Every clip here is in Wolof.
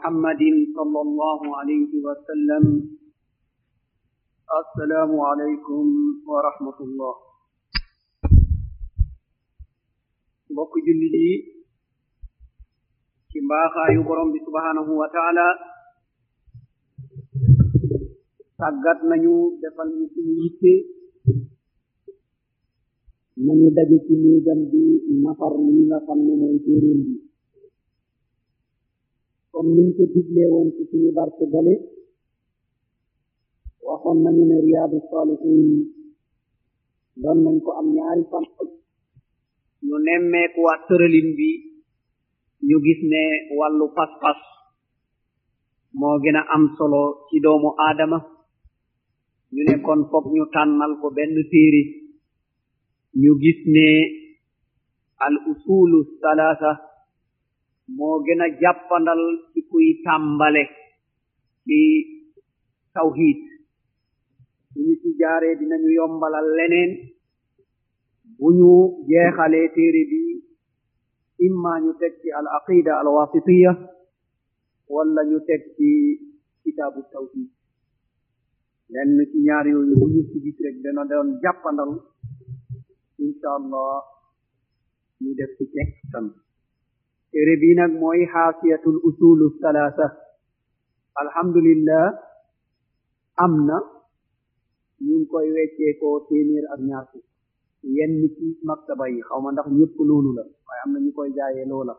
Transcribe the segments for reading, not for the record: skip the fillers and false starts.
محمد صلى الله عليه وسلم السلام عليكم ورحمة الله mbokk jullit yi ci mbaaxaayu borom bi subhanahu wa taala tàggat nañu defal ñu suñu yitte nañu daje ci néegam bi nafar li nga xam ne mooy téeréem bi comme niñ ko diglee woon ci suñu barke bale waxoon nañu ne riyaadu saalihiin doon nañ ko am ñaari fan ñu nemmeeku waa tëralin bi ñu gis ne wàllu pas-pas moo gën a am solo ci doomu aadama ñu ne kon fokk ñu tànnal ko benn téere ñu gis ne al usulu salaasa moo gën a jàppandal ci kuy tàmbale ci tawhid suñu ci jaaree dinañu yombalal leneen bu ñu jeexalee téere bi imma ñu teg ci al aqida al wasitiya wala ñu teg ci kitaabu tawhid lenn ci ñaar yooyu bu ñu ci gis rek dana doon jàppandal insha allah ñu def ci textam téere bi nag mooy xaasiyatul usulu salaasa alhamdulillah am na ñu ngi koy weccee ko téeméer ak ñaar fukk yenn ci maktaba yi xaw ma ndax ñëpp loolu la waaye am na ñu koy jaayee loola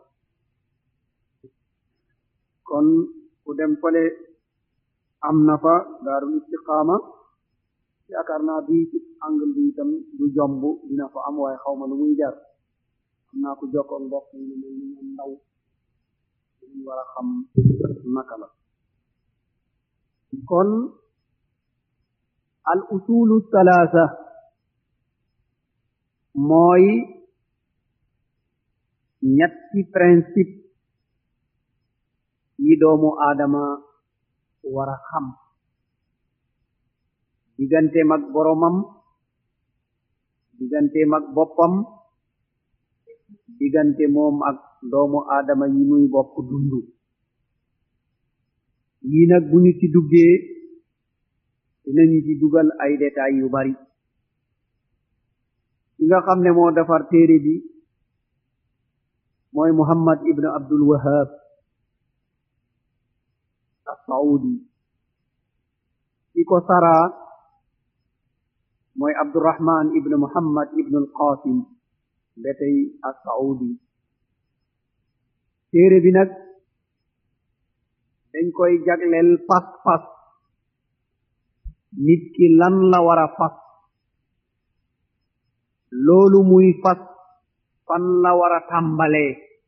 kon ku dem fale am na fa daarul istiqaama yaakaar naa bii ci angle bi itam du jomb dina fa am waaye xaw ma lu muy jar am naa ko jokkoon mbokk yi ne mel ni ñoom ndaw ñu war a xam naka la kon al usulu salaasa mooy ñetti principe yi doomu aadama war a xam digganteem ak boromam digganteem ak boppam diggante moom ak doomu aadama yi muy bokk dundu lii nag bu ñu ci duggee dinañu ci dugal ay détails yu bari ki nga xam ne moo defar téere bi mooy Muhammad ibn Abdul Wahhab as-Saudi ki ko saraa mooy Abdurrahman ibn Muhammad ibn al-Qasim betey as-Saudi téere bi nag dañ koy jagleel pas-pas nit ki lan la war a fas loolu muy fas fan la war a tàmbalee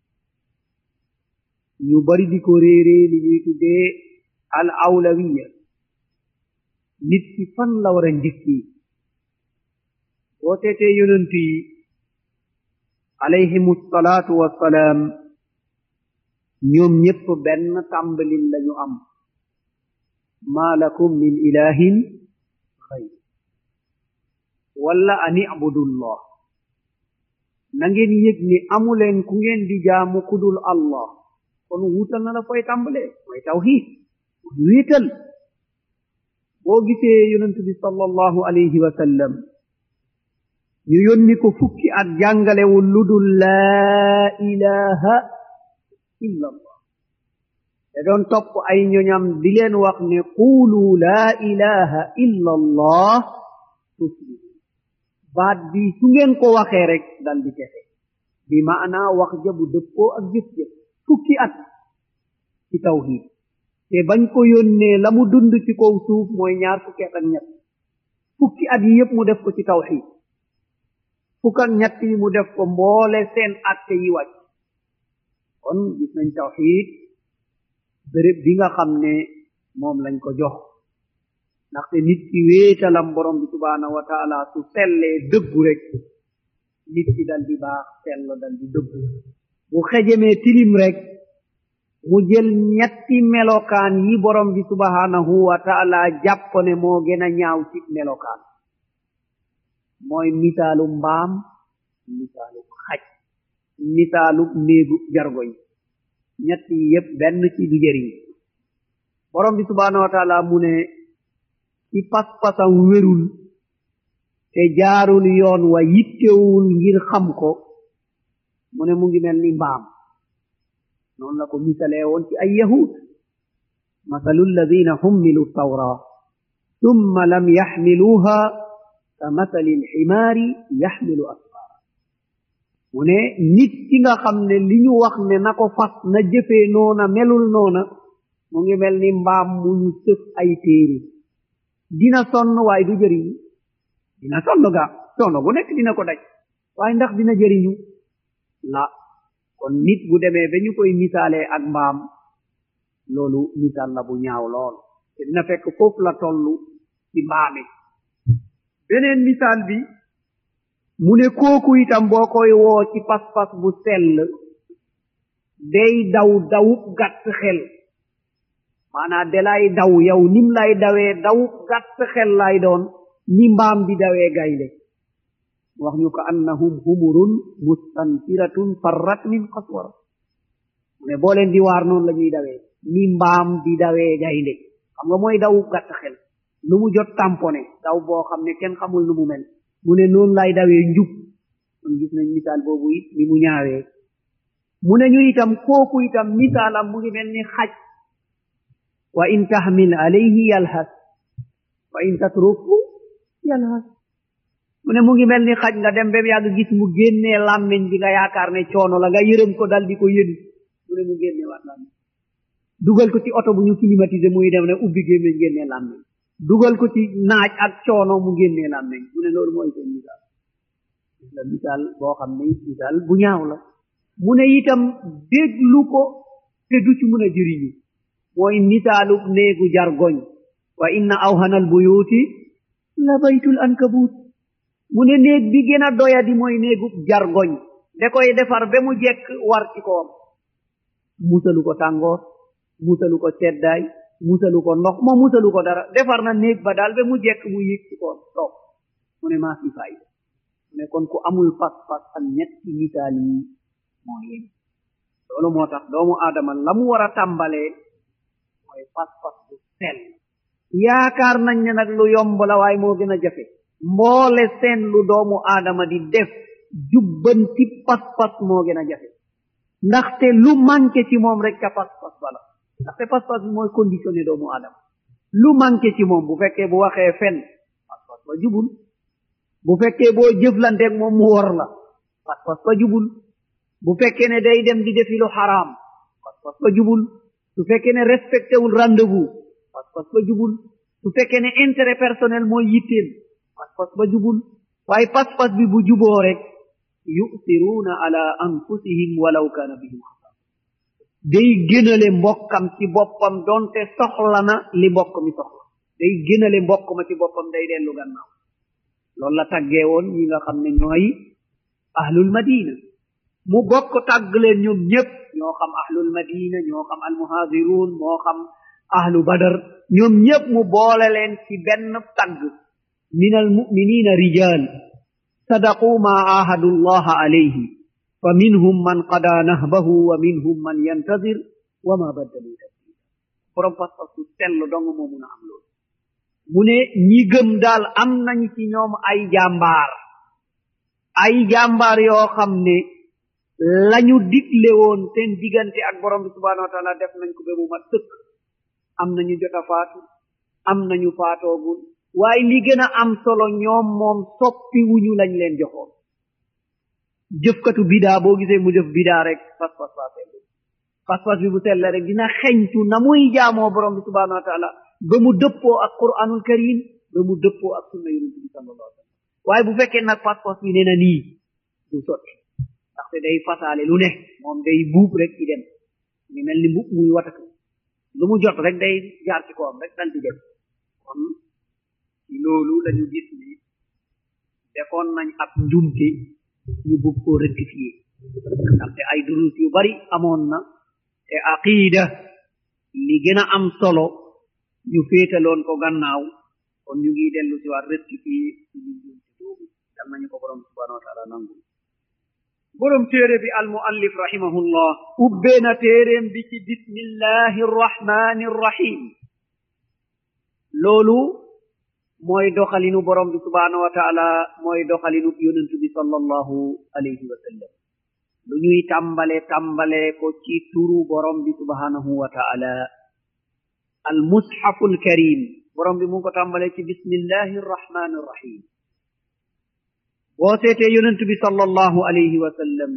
ñu bari di ko réeree li ñuy tuddee al awlawiya nit ki fan la war a njëkki boo teetee yonent yi alayhimu salaatu wassalaam ñoom ñépp benn tàmbalin lañu am maa lakum min ilahin xayr wala an i'budullah na ngeen yëg ni amuleen ku ngeen di jaamu kudul allah kon wuutal na la fooy tàmbalee mooy tawhid wéetal boo gisee yonent bi sallallahu alayhi wa sallam ñu yónni ko fukki at jàngalewul lu dul laa ilaha illa allah te doon topp ay ñoñam di leen wax ne quulu laa ilaha illa allah tuflihu baat bi su ngeen ko waxee rek dal di texe bi maanaa wax ja bu dëppoo ak jëf-jëf fukki at ci tawhid te bañ ko yónnee la mu dund ci kaw suuf mooy ñaar fukki at ak ñett fukki at yi yépp mu def ko ci tawhid fukk ak ñett yi mu def ko mboole seen atte yi wàcc kon gis nañ tawhid béréb bi nga xam ne moom lañ ko jox ndaxte nit ki wéetalam borom bi subhanahu wa taala su sellee dëggu rek nit ki dal di baax sell dal di dëggu bu xejemee tilim rek mu jël ñetti melokaan yi borom bi subhanahu wa taala jàpp ne moo gën a ñaaw ci melokaan mooy misaalu mbaam misaalu xaj misaalu néegu jargoñ ñett yi yépp benn ci du jëriñ borom bi subhanahu wa taala mu ne ci pas-pasam wérul te jaarul yoon wa yittewul ngir xam ko mu ne mu ngi mel ni mbaam noonu la ko misalee woon ci ay yahud masalu alladina hummilu tawra thumma lam yaxmiluha ka masali alximaari yaxmilu asfara mu ne nit ki nga xam ne li ñu wax ne na ko fas na jëfee noona melul noona mu ngi mel ni mbaam mu ñu sëf ay téere dina sonn waaye du jëriñu dina sonn ga sonn bu nekk dina ko daj waaye ndax dina jëriñu la kon nit bu demee ba ñu koy misaalee ak mbaam loolu misaal la bu ñaaw lool te dina fekk foofu la tollu ci mbaame beneen misaal bi mu ne kooku itam boo koy woo ci pas-pas bu sell day daw dawub gàtt xel maanaam dalay daw yow nim lay dawee dawub gàtt xel lay doon ni mbaam di dawee gaynde wax ñu ko annahum humurun mustanfiratun farrat min qaswara mu ne boo leen di waar noonu la ñuy dawee ni mbaam di dawee gaynde xam nga mooy dawub gàtt xel lu mu jot tamponné daw boo xam ne kenn xamul nu mu mel mu ne noonu lay dawee njub kon gis nañ misaal boobu it ni mu ñaawee mu ne ñu itam kooku itam misaalam mu ngi mel ni xaj wa in tahmil alayhi yalhas wa in tatruku yalhas mu ne mu ngi mel ni xaj nga dem ba yàgg gis mu génnee làmmiñ bi nga yaakaar ne coono la nga yërëm ko dal di ko yëdu mu ne mu génnee waat làmmiñ dugal ko ci oto bu ñu climatisé muy dem ne ubbi gémmiñ génnee làmmiñ dugal ko ci naaj ak coono mu génnee làmmiñ mu ne loolu mooy seen misaal la misaal boo xam ne misaal bu ñaaw la mu ne itam déglu ko te du ci mun a jëriñu mooy misaalu néegu jargoñ wa inna awhanal buyuti la baytul ankabut mu ne néeg bi gën a doyadi mooy néegu jargoñ da koy defar ba mu jekk war ci koom musalu ko tàngoor musalu ko seddaay musalu ko ndox moo musalu ko dara defar na néeg ba daal ba mu jekk mu yëg ci koom toog mu ne maa fi fayda mu ne kon ku amul pas-pas ak ñetti misaal yi moo yem loolu moo tax doomu aadama la mu war a tàmbalee mooy pas-pas bu sell yaakaar nañ ne nag lu yomb la waaye moo gën a jafe mboole seen lu doomu aadama di def jubbanti pas-pas moo gën a jafe ndaxte lu manqué ci moom rek ca pas-pas bala ndaxte pas-pas bi mooy conditionné doomu aadama lu manqué ci moom bu fekkee bu waxee fen pas-pas ba jubul bu fekkee boo jëflanteeg moom mu wor la pas-pas ba jubul bu fekkee ne day dem di defi lu xaraam pas-pas ba jubul su fekkee ne respecté wul rendez-vous pas-pas ba jubul su fekkee ne intérêt personnel mooy yitteem pas-pas ba jubul waaye pas-pas bi bu juboo rek yu'tiruuna ala anfusihim walaw kaana bihim xasaasa day gënale mbokkam ci boppam donte soxla na li mbokk mi soxla day gënale mbokk ma ci boppam day dellu gannaaw loolu la tàggee woon ñi nga xam ne ñooy ahlul madina mu bokk tàgg leen ñoom ñëpp ñoo xam ahlul madina ñoo xam almuhaajiruun moo xam ahlu badar ñoom ñëpp mu boole leen ci benn tàgg min almuminina rijal sadaqu ma ahadu llaha alayhi fa minhum man qada nahbahu wa minhum man yantadir wa ma baddalu tabdila borom pas-pas su sell dong moo mun a am loolu mu ne ñi gëm daal am nañ ci ñoom ay jàmbaar yoo xam ne lañu digle woon seen diggante ak borom bi subhanahu wa taala def nañ ko ba mu mat sëkk am nañu jot a faatu am nañu faatoogul waaye li gën a am solo ñoom moom soppi wuñu lañ leen joxoon jëfkatu bidaa boo gisee mu jëf bidaa rek pas-pas baa sell pas-pas bi bu sell rek dina xeñtu na muy jaamoo borom bi subhanahu wa taala ba mu dëppoo ak quranul karim ba mu dëppoo ak sunna yonent bi sallallahu alayhi wa sallam waaye bu fekkee nag pas-pas bi nee na nii du sotti ndaxte day fasaale lu ne moom day buub rek ci dem ñu mel ni mbub muy watatu lu mu jot rek day jaar ci kawam rek dal di dem kon ci loolu lañu gis ni defoon nañ ab njumte ñu bëgg koo rectifier ndaxte ay durus yu bari amoon na te aqida li gën a am solo ñu féetaloon ko gannaaw kon ñu ngi dellu si waat rectifier ci ñu njumte boobu yal nañu ko borom subhanahu wa taala nangu borom téere bi al muallif rahimahullah ubbee na téereem bi ci bismillahi rrahmani rrahim loolu mooy doxalinu borom bi subhanahu wa taala mooy doxalinu yonentu bi sallallahu alayhi wa sallam lu ñuy tàmbale ko ci turu borom bi subhanahu wa taala al mushaful karim borom bi mu ngi ko tàmbale ci bismillahi rrahmani rrahim boo seetee yonentu bi sallallahu alayhi wa sallam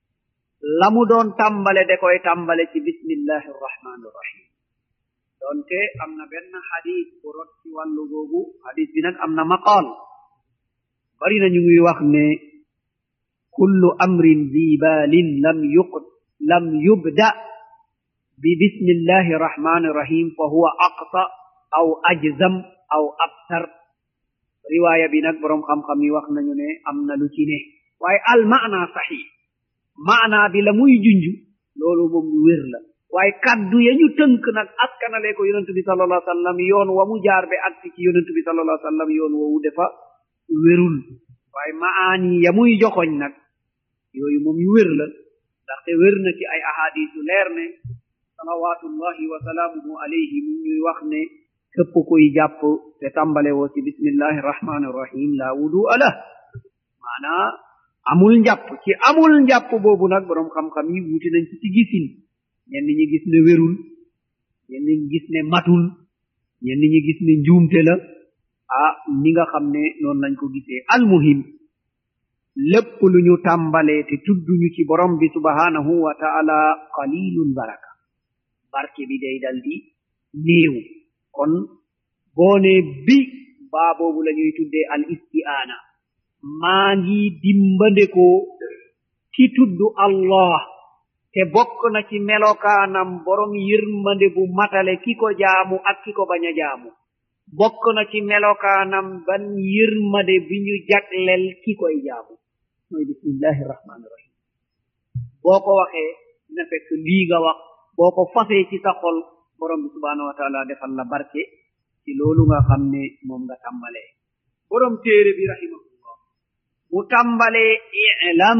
la mu doon tàmbale da koy tàmbale ci bismillahi rrahmani rrahim donte am na benn xadis bu rot ci wàllu googu xadis bi nag am na maqaal bari na ñu ngi wax ne kullu amrin zi baalin lam yubda bi bismillahi rrahmani rrahim fa huwa aqsa aw ajzam aw abtar riwaaya bi nag boroom xam-xam yi wax nañu ne am na lu ci ne waaye al maana saxiix maana bi la muy junj loolu moom lu wér la waaye kaddu ya ñu tënk nag askanale ko yonentu bi sallallahu alayhi wa sallam yoon wa mu jaar be agsi ci yonentu bi sallallahu alayhi wa sallam yoon woowu dafa wérul waaye maani ya muy joxoñ nag yooyu moom yu wér la ndaxte wér na ci ay ahadis yu leer ne salawatullahi wa salaamuhu alayhi mu ñuy wax ne képp kuy jàpp te tàmbale woo ci bismillahi rahmani rahim la wudu ala maanaa amul njàpp ci amul njàpp boobu nag boroom xam-xam yi wuti nañ ci gisin ñenn ñi gis ne wérul ñenn ñi gis ne matul ñenn ñi gis ne njuumte la ni nga xam ne noonu lañ ko gisee almuhim lépp lu ñu tàmbalee te tudduñu ci borom bi subhanahu wa taala qalilun barke bi day dal di néew kon boone bi baa boobu la ñuy tuddee al isti'aana maa ngi dimbandekoo ci tuddu allah te bokk na ci melokaanam borom yërmande bu matale ki ko jaamu ak ki ko bañ a jaamu bokk na ci melokaanam ban yërmande bi ñu jagleel ki koy jaamu mooy bismillahi rahmani rahim boo ko waxee dina fekk lii nga wax boo ko fasee ci sa xol borom bi subhanahu wa taala defal la barke ci loolu nga xam ne moom nga tàmbalee borom téere bi rahimahullah mu tàmbalee i'lam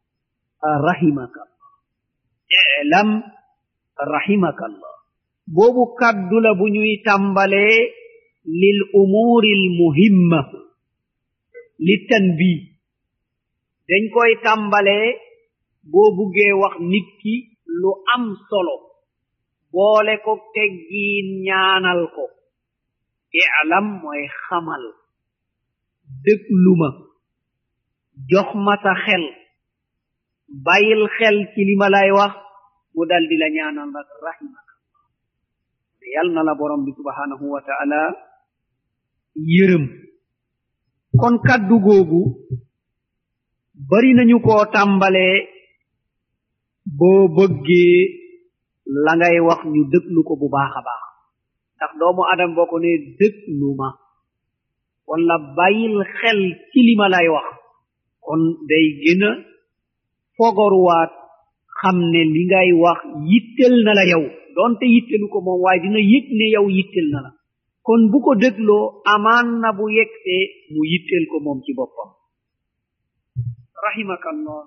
rahimakallah boobu kaddu la bu ñuy tàmbalee lil umuri al muhimma li tanbih dañ koy tàmbalee boo buggee wax nit ki lu am solo boole ko teggiin ñaanal ko i'lam mooy xamal déglu ma jox ma sa xel bàyyil xel ci li ma lay wax mu dal di la ñaanal nag rahimaka yal na la borom bi subhanahu wa taala yërëm kon kaddu googu bari nañu koo tàmbalee boo bëggee la ngay wax ñu déglu ko bu baax a baax ndax doomu adam boo ko ne déglu ma wala bàyyil xel ci li ma lay wax kon day gën a fogoruwaat xam ne li ngay wax yittel na la yow doonte yittelu ko moom waaye dina yëg ne yow yittel na la kon bu ko dégloo amaan na bu yegsee mu yittel ko moom ci boppam rahimakallah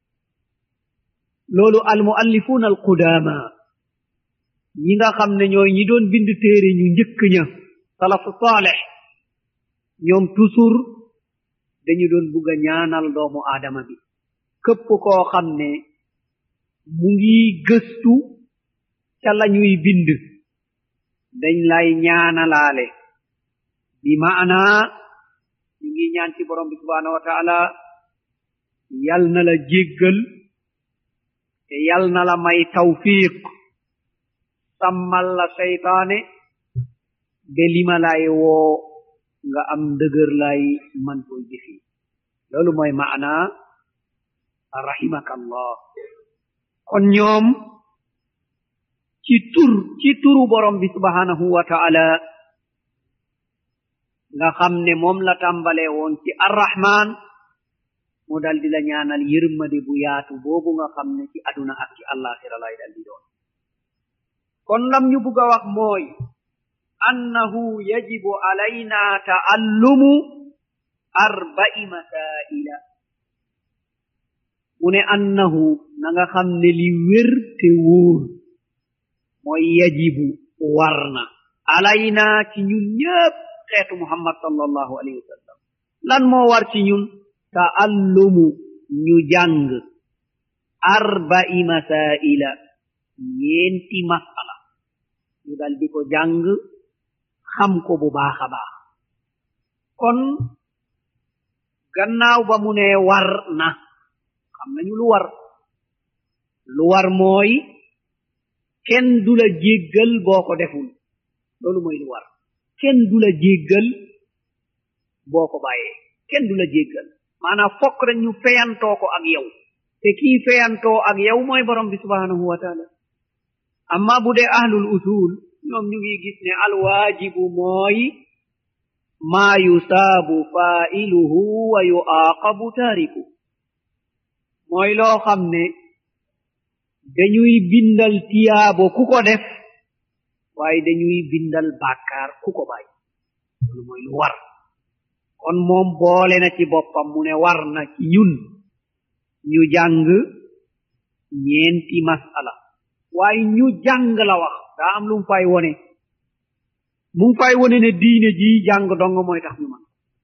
loolu almuallifuuna alqudaama ñi nga xam ne ñooy ñi doon bind téere ñu njëkk ña salafu saaleh ñoom toujours dañu doon bugg a ñaanal doomu aadama bi képp koo xam ne mu ngi gëstu ca la ñuy bind dañ lay ñaanalaale bi maana ñu ngi ñaan ci borom bi subhanahu wa taala yal na la jéggal te yal na la may tawfiq sàmmal la seytaane be lima lay woo nga am ndëgër lay man koy jëfi loolu mooy maana rahimakallah kon ñoom ci turu borom bi subhanahu wa ta'ala nga xam ne moom la tàmbalee woon ci arrahman mu dal di la ñaanal yërmande bu yaatu boobu nga xam ne ci aduna ak ci àllaaxira lay dal di doon kon lam ñu bugg a wax mooy annahu yajibu alayna ta'allumu arba'i masaila mu ne annahu na nga xam ne li wér te wóor mooy yajibu war na alayna ci ñun ñëpp xeetu muhammad sallallahu alayhi wa sallam lan moo war ci ñun ta'allumu ñu jàng arba'i masaila ñeenti masala ñu dal di ko jàng xam ko bu baax a baax kon gannaaw ba mu ne war na xam nañu lu war mooy kenn du la jéggal boo ko deful loolu mooy lu war kenn du la jéggal boo ko bàyyee kenn du la jéggal maanaam fokk rek ñu feyantoo ko ak yow te kii feyantoo ak yow mooy borom bi subhanahu wa taala amma bu dee ahlul usul ñoom ñu ngi gis ne alwaajibu mooy maa yusaabu faa'iluhu wa yu'aaqabu taariku mooy loo xam ne dañuy bindal tiyaabo ku ko def waaye dañuy bindal bàkkaar ku ko bàyyi loolu mooy lu war kon moom boole na ci boppam mu ne war na ci ñun ñu jàng ñeenti masala waaye ñu jàng la wax daa am lu mu fay wone mu ngi fay wone ne diine ji jàng dong mooy tax ñu man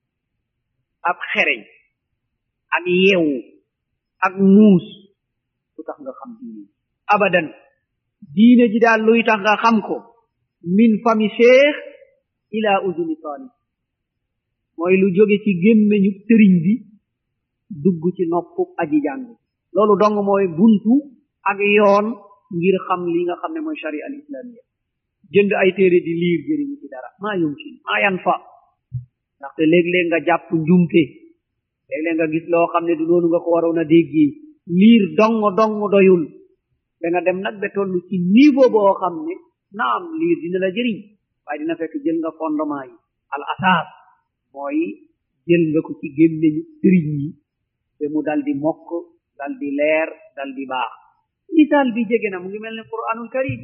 ab xereñ ak yeewu ak muus lu tax nga xam diine abadan diine ji daal luy tax nga xam ko min fami cheikh ila uzuni talib mooy lu jóge ci gémmeñu sëriñ bi dugg ci noppu aji jàng loolu dong mooy buntu ak yoon ngir xam li nga xam ne mooy sharia al islamiyya jënd ay téere di liir jëriñu ci dara maa yumkin maa yan fa ndaxte léeg-léeg nga jàpp njumte léeg-léeg nga gis loo xam ne du noonu nga ko waroon a déggee liir dong doyul da nga dem nag ba toll ci niveau boo xam ne naam liir dina la jëriñ waaye dina fekk jël nga fondement yi al asaas mooy jël nga ko ci gémmeñu sëriñ yi te mu dal di mokk dal di leer dal di baax misaal bi jege na mu ngi mel ne qur'anul karim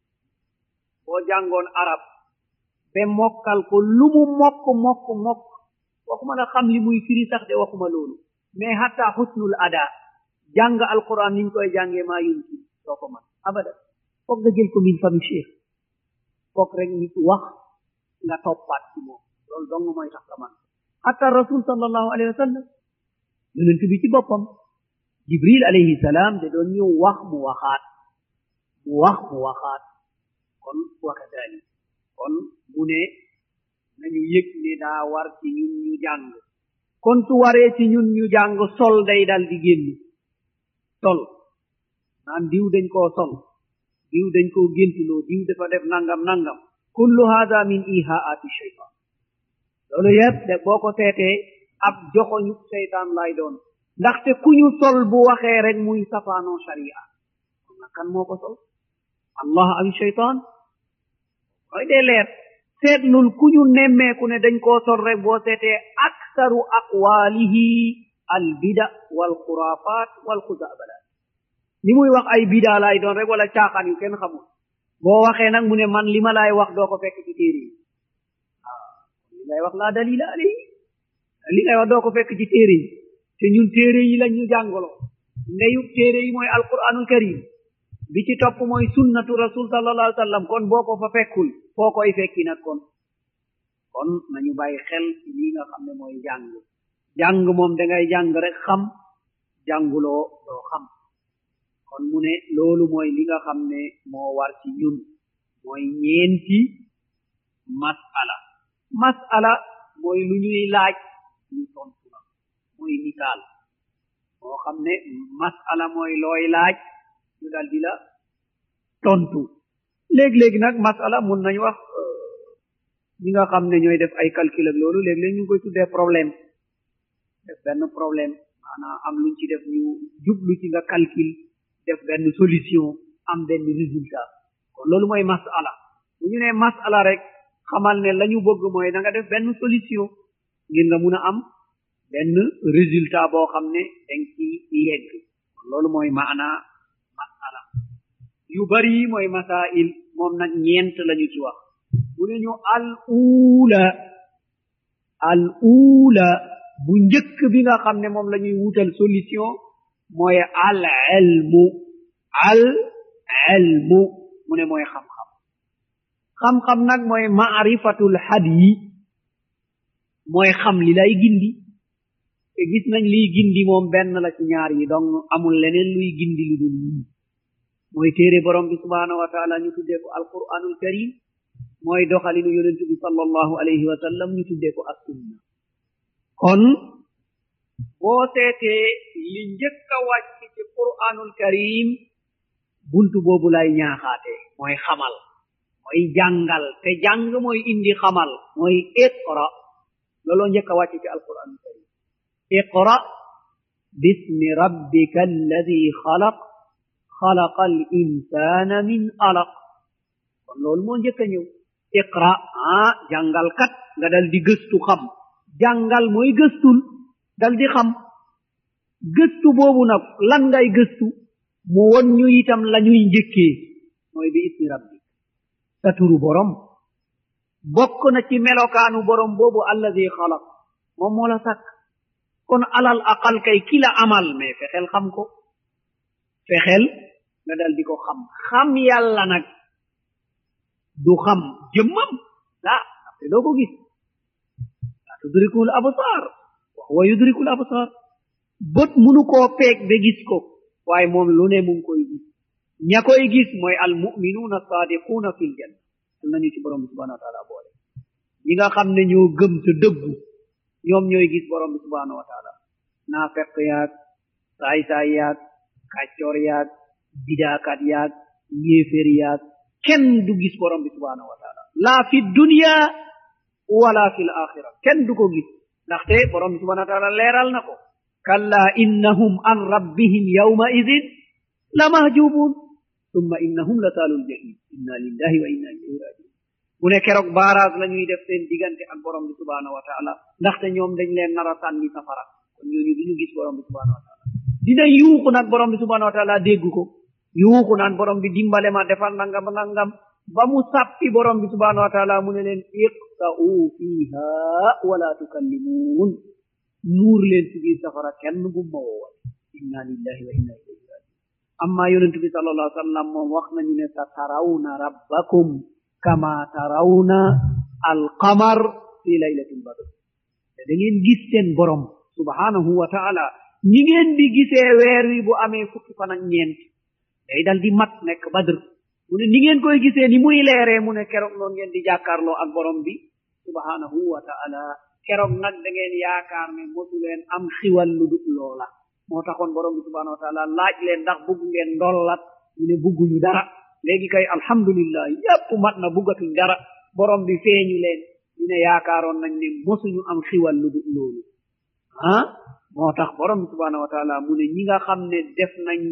boo jàngoon arab ba mokkal ko lu mu mokk waxuma la xam li muy firi sax de waxuma loolu mais hatta husnul ada jàng alquran niñ koy jàngee maa yumki doo ko man abada foog nga jël ko min fami cheikh foog rek nit wax nga toppaat ci moom loolu dong mooy tax la man hatta rasul sallallahu alayhi wa sallam yonent bi ci boppam jibril alayhi salaam da doon ñëw wax mu waxaat kon wakadali kon mu ne nañu yëg ne daa war ci ñun ñu jàng kon su waree ci ñun ñu jàng sol day dal di génn sol naan diw dañ koo sol diw dañ koo géntuloo diw dafa def nangam kullu hada min ihaati shaytan loolu yëpp de boo ko seetee ab joxoñu seytaan lay doon ndaxte ku ñu sol bu waxee rek muy safaanoo sharia kon nag kan moo ko sol allah aw shaytaan mooy dee leer seetlul ku ñu nemmeeku ne dañ koo sol rek boo seetee aksaru aqwaalihi al bida wal xuraafaat wal xuzaabalat li muy wax ay bida lay doon rek wala caaxaan yu kenn xamul boo waxee nag mu ne man li ma laay wax doo ko fekk ci téere yi li ngay wax laa dalila alayhi li ngay wax doo ko fekk ci téere yi te ñun téere yi lañ ñu jàngaloo ndeyu téere yi mooy alquranul karim bi ci topp mooy sunnatu rasul sallallahu alayhi wa sallam kon boo ko fa fekkul foo koy fekki nag kon nañu bàyyi xel ci lii nga xam ne mooy jàng moom dangay jàng rek xam jànguloo doo xam kon mu ne loolu mooy li nga xam ne moo war ci ñun mooy ñeenti masala mooy lu ñuy laaj ñu tontu la mooy misaal moo xam ne masala mooy looy laaj ñu dal di la tontu léegi nag masala mun nañu wax ñi nga xam ne ñooy def ay calcul ak loolu léeg-léeg ñu ngi koy tuddee problème def benn problème maanaam am luñ ci def ñu jublu ci nga calcul def benn solution am benn résultat kon loolu mooy masala bu ñu nee masala rek xamal ne la ñu bëgg mooy da nga def benn solution ngir nga mun a am benn résultat boo xam ne dang ci yegg kon loolu mooy maana masala yu bari mooy masail moom nag ñeent lañu ci wax mu ne ñu al ula bu njëkk bi nga xam ne moom la ñuy wutal solution mooy al ilmu mu ne mooy xam-xam nag mooy maarifatul hadi mooy xam li lay gindi te gis nañ liy gindi moom benn la ci ñaar yi donc amul leneen luy gindi lu dul yii mooy téere borom bi subhanahu wa taala ñu tuddee ko alquranul karim mooy doxalinu yonentu bi sallallahu alayhi wa sallam ñu tuddee ko as-sunna kon boo seetee li njëkk a wàcc ci quranul karim buntu boobu lay ñaaxaate mooy xamal mooy jàngal te jàng mooy indi xamal mooy iqra looloo njëkk a wàcc ci alquranul karim iqra bismi rabbika alladi xalaq xalaqa al insana min alaq kon loolu moo njëkk a ñëw iqra jàngalkat nga dal di gëstu xam jàngal mooy gëstul dal di xam gëstu boobu nag lan ngay gëstu mu won ñu itam la ñuy njëkkee mooy bi ismi rabbi sa turu borom bokk na ci melokaanu borom boobu alladi xalaq moom moo la sàkk kon alal aqal kay ki la amal mais fexeel xam ko fexeel nga dal di ko xam yàlla nag du xam jëmmam laa te doo ko gis la tudrikul absar wa huwa yudrikul absar bët munu koo peeg ba gis ko waaye moom lu ne mu ngi koy gis ña koy gis mooy al muminuuna sadiquuna fil janna nañu ci borom bi subhanahu wa taala boole ñi nga xam ne ñoo gëm te dëggu ñoom ñooy gis borom bi subhanahu wa taala naafeq yaag saay-saay yaag kàccoor yaag bidaakat yaag yéeféer yaag kenn du gis borom bi subhanahu wa taala laa fi dunya wala fi l axira kenn du ko gis ndaxte borom bi subhanahu wa taala leeral na ko kalla innahum an rabbihim yawma idin la mahjubun thumma innahum la taalul jahim inna lillahi wa inna ilayhi rajiun mu ne keroog baaraas la ñuy def seen diggante ak borom bi subhanahu wa taala ndaxte ñoom dañ leen nar a sànni safara kon ñooñu duñu gis borom bi subhanahu wa taala dina yuuxu nag borom bi subhanahu wa taala dégg ko yuuxu naan borom bi dimbale ma defal nangam nangam ba mu sàppi borom bi subhanahu wa taala mu ne leen iqta'u fiha wala tukallimuun nuur leen ci biir safara kenn bu ma woowal inna lillahi wa inna ilayhi rajiun amma yonent bi sallallahu alayhi wa sallam moom wax nañu ne sa tarawna rabbakum kama tarawna alqamar fi laylatil badr te da ngeen gis seen borom subhanahu wa taala ni ngeen di gisee weer wi bu amee fukki fan ak ñeent day dal di mat nekk badr mu ne ni ngeen koy gisee ni muy leeree mu ne keroog noonu ngeen di jàkkaarloo ak borom bi subhanahu wa taala keroog nag da ngeen yaakaar ne mosu leen am xiwal lu dul loola moo taxoon borom bi subhanahu wa taala laaj leen ndax bugg ngeen ndollat ñu ne bugguñu dara léegi kay alhamdulillah yépp mat na buggatuñ dara borom bi feeñu leen ñu ne yaakaaroon nañ ne mosuñu am xiwal lu dul loolu moo tax borom bi subhanahu wa taala mu ne ñi nga xam ne def nañ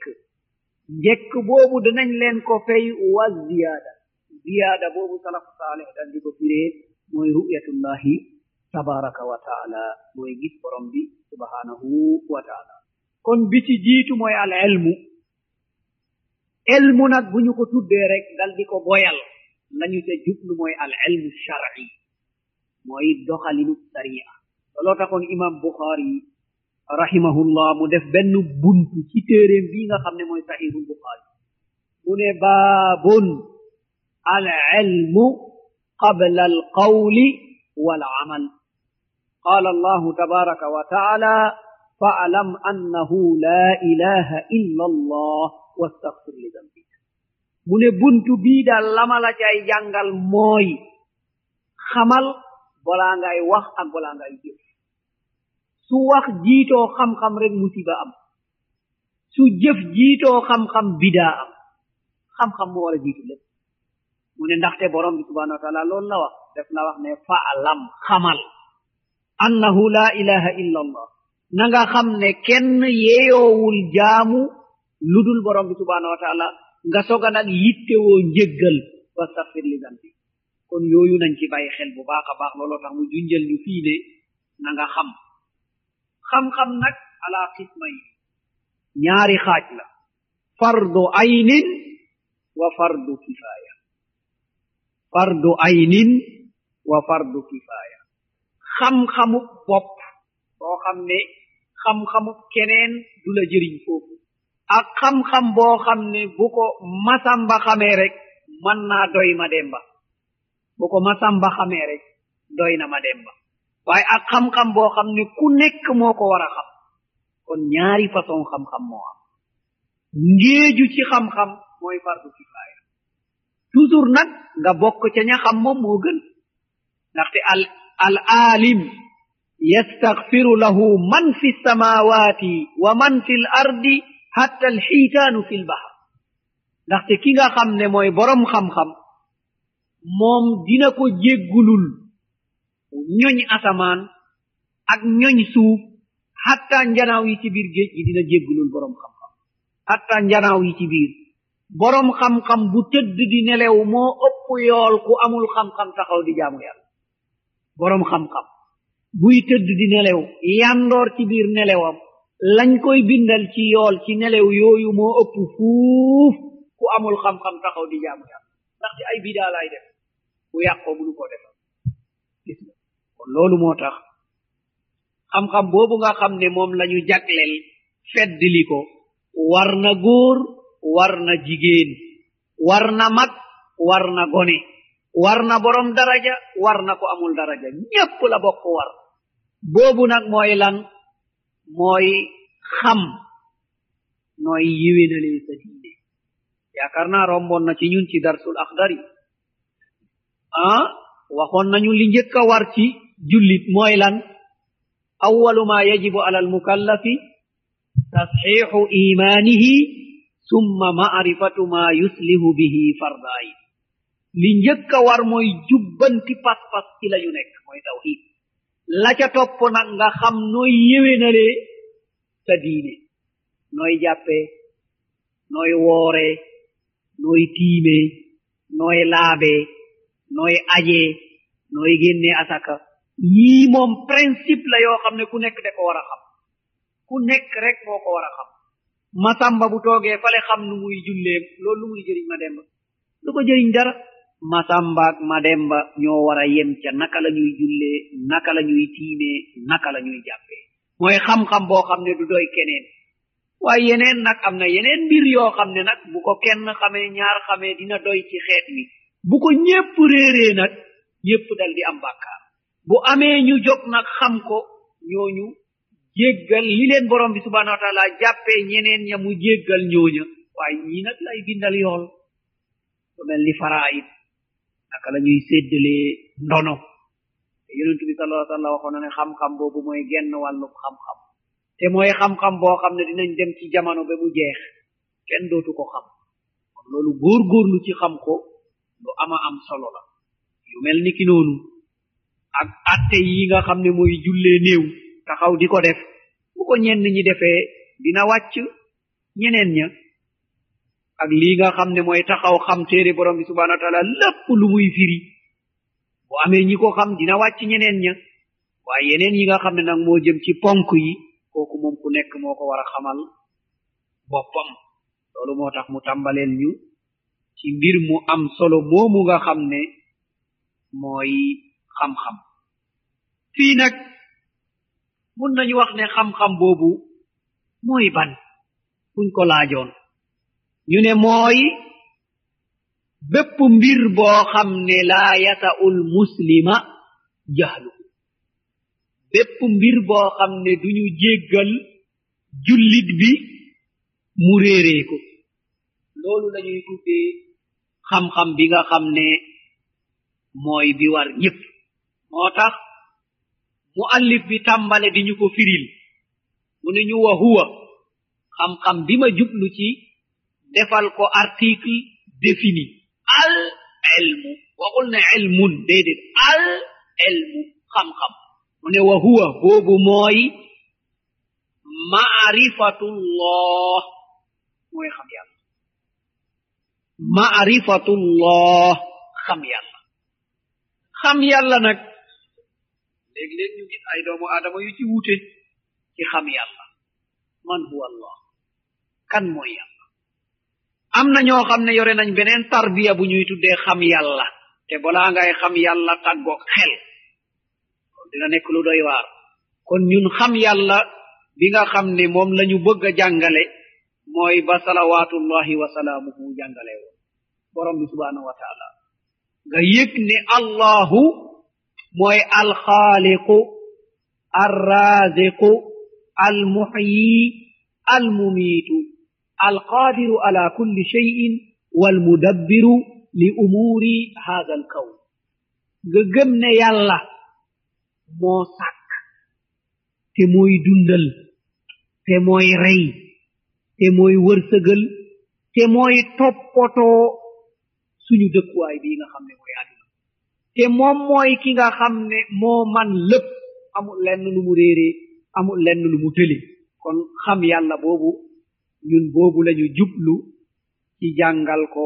njekk boobu danañ leen ko fay wa ziyaada boobu salafu saalih dal di ko firee mooy ru'yatullahi tabaraka wa taala mooy gis borom bi subhanahu wa taala kon bi ci jiitu mooy al ilmu nag bu ñu ko tuddee rek dal di ko boyal lañu te jublu mooy al ilmu shar'i mooy doxalinu sariya looloo taxoon imam Bukhari rahimahullah mu def benn buntu ci téeréem bii nga xam ne mooy sahihul Bukhari mu ne baabun al ilmu qabla al qawli wal amal qala allahu tabaraka wa taala fa'lam annahu la ilaha illa allah wastaghfir li dambik mu ne buntu bii daal lama la cay jàngal mooy xamal balaa ngay wax ak balaa ngay jëf su wax jiitoo xam-xam rek musiba am su jëf jiitoo xam-xam bidaa am xam-xam moo war a jiitu lépp mu ne ndaxte borom bi subhanahu wa taala loolu la wax def na wax ne fa'lam xamal annahu la ilaha illa allah na nga xam ne kenn yeeyoowul jaamu ludul borom bi subhanahu wa taala nga soga nag yittewoo njéggal wastaghfir li dambi kon yooyu nañ ci bàyyi xel bu baax a baax looloo tax mu junjël ñu fii ne na nga xam-xam nag ala qismay ñaari xaaj la fardu aynin wa fardu kifaya fardu aynin wa fardu kifaya xam-xamu bopp boo xam ne xam-xamu keneen du la jëriñ foofu ak xam-xam boo xam ne bu ko masamba xamee rek mën naa doy ma demba bu ko ma samba xamee rek doy na ma demba waaye ak xam-xam boo xam ne ku nekk moo ko war a xam kon ñaari façon xam-xam moo am ngéeju ci xam-xam mooy fardu kifaaya toujours nag nga bokk ca ña xam moom moo gën ndaxte al alim yastaghfiru lahu man fi samawati wa man fi l ardi hatta al xiitaanu fi l bahr ndaxte ki nga xam ne mooy borom xam-xam moom dina ko jéggulul ñoñ asamaan ak ñoñ suuf hatta njanaaw yi ci biir géej gi dina jéggulul borom xam-xam hatta njanaaw yi ci biir borom xam-xam bu tëdd di nelew moo ëpp yool ku amul xam-xam taxaw di jaamu yàlla borom xam-xam buy tëdd di nelew yandoor ci biir nelewam lañ koy bindal ci yool ci nelew yooyu moo ëpp fuuf ku amul xam-xam taxaw di jaamu yàlla ndaxte ay bidaa laay def bu yàqoo mënu ko defal gis nga kon loolu moo tax xam-xam boobu nga xam ne moom lañu jagleel feddli ko war na góor war na jigéen war na mag war na gone war na borom daraja war na ko amul daraja ñépp la bokk war boobu nag mooy lan mooy xam nooy yiwénalee sa diine yaakaar naa romboon na ci ñun ci darsul axdari waxoon nañu li njëkk a war ci jullit mooy lan awwalu ma yajibu ala almukallafi tasxiixu imaanihi summa maarifatu ma yuslihu bihi fardaay li njëkk a war mooy jubbanti pas-pas ci la ñu nekk mooy tawhid la ca topp nag nga xam nooy yéwénalee sa diine nooy jàppee nooy wooree nooy tiimee nooy laabee nooy ajee nooy génnee asaka yii moom principe la yoo xam ne ku nekk da ko war a xam ku nekk rek moo ko war a xam masamba bu toogee fale xam nu muy julleem loolu lu muy jëriñ ma demba lu ko jëriñ dara masamba ak ma demba ñoo war a yem ca naka la ñuy jullee naka la ñuy tiimee naka la ñuy jàppee mooy xam-xam boo xam ne du doy keneen waaye yeneen nag am na yeneen mbir yoo xam ne nag bu ko kenn xamee ñaar xamee dina doy ci xeet wi bu ko ñépp réeree nag ñépp dal di am bàkkaar bu amee ñu jóg nag xam ko ñooñu jéggal li leen borom bi subhanahu wa taala jàppee ñeneen ña mu jéggal ñooña waaye ñii nag lay bindal yool lu mel ni faraid naka la ñuy séddalee ndono te yonent bi sallallahu alayhi wa sallam waxoon na ne xam-xam boobu mooy genn wàllu xam-xam te mooy xam-xam boo xam ne dinañ dem ci jamono ba mu jeex kenn dootu ko xam kon loolu góor-góorlu ci xam ko lu ama am solo la yu mel ni ki noonu ak atte yi nga xam ne mooy jullee néew taxaw di ko def bu ko ñenn ñi defee dina wàcc ñeneen ña ak lii nga xam ne mooy taxaw xam téere borom bi subhanahu wa taala lépp lu muy firi bu amee ñi ko xam dina wàcc ñeneen ña waaye yeneen yi nga xam ne nag moo jëm ci ponk yi kooku moom ku nekk moo ko war a xamal boppam loolu moo tax mu tàmbaleel ñu ci mbir mu am solo moomu nga xam ne mooy xam-xam fii nag mun nañu wax ne xam-xam boobu mooy ban kuñ ko laajoon ñu ne mooy bépp mbir boo xam ne laa yata'ul muslima jahlu bépp mbir boo xam ne duñu jéggal jullit bi mu réeree ko loolu lañuy tuddee xam-xam bi nga xam ne mooy bi war ñépp moo tax muallif bi tàmbale di ñu ko firil mu ne ñu wa huwa xam-xam bi ma jublu ci defal ko article défini al ilmu waxul ne ilmun déedéet al ilmu xam-xam mu ne wa huwa boobu mooy ma'rifatullah mooy xam yàlla ma'rifatullah xam yàlla xam yàlla nag léeg-léeg ñu gis ay doomu aadama yu ci wuute ci xam yàlla man huwa allah kan mooy yàlla am na ñoo xam ne yore nañ beneen tarbiya bu ñuy tuddee xam yàlla te balaa ngay xam yàlla tàggoog xel dina nekk lu doy waar kon ñun xam yàlla bi nga xam ne moom lañu bëgg a jàngale mooy ba salawatullahi wa salaamuhu jàngale woon borom bi subhanahu wa taala nga yëg ne allahu mooy alxaaliqu arraziqu almuhyi almumiitu alqadiru ala kulli shay'in walmudabbiru li umuri hadha alkawn nga gëm ne yàlla moo sàkk te mooy dundal te mooy rey te mooy wërsëgal te mooy toppatoo suñu dëkkuwaay bii nga xam ne mooy àdduna te moom mooy ki nga xam ne moo man lépp amul lenn lu mu réeree amul lenn lu mu tële kon xam yàlla boobu ñun boobu lañu jublu ci jàngal ko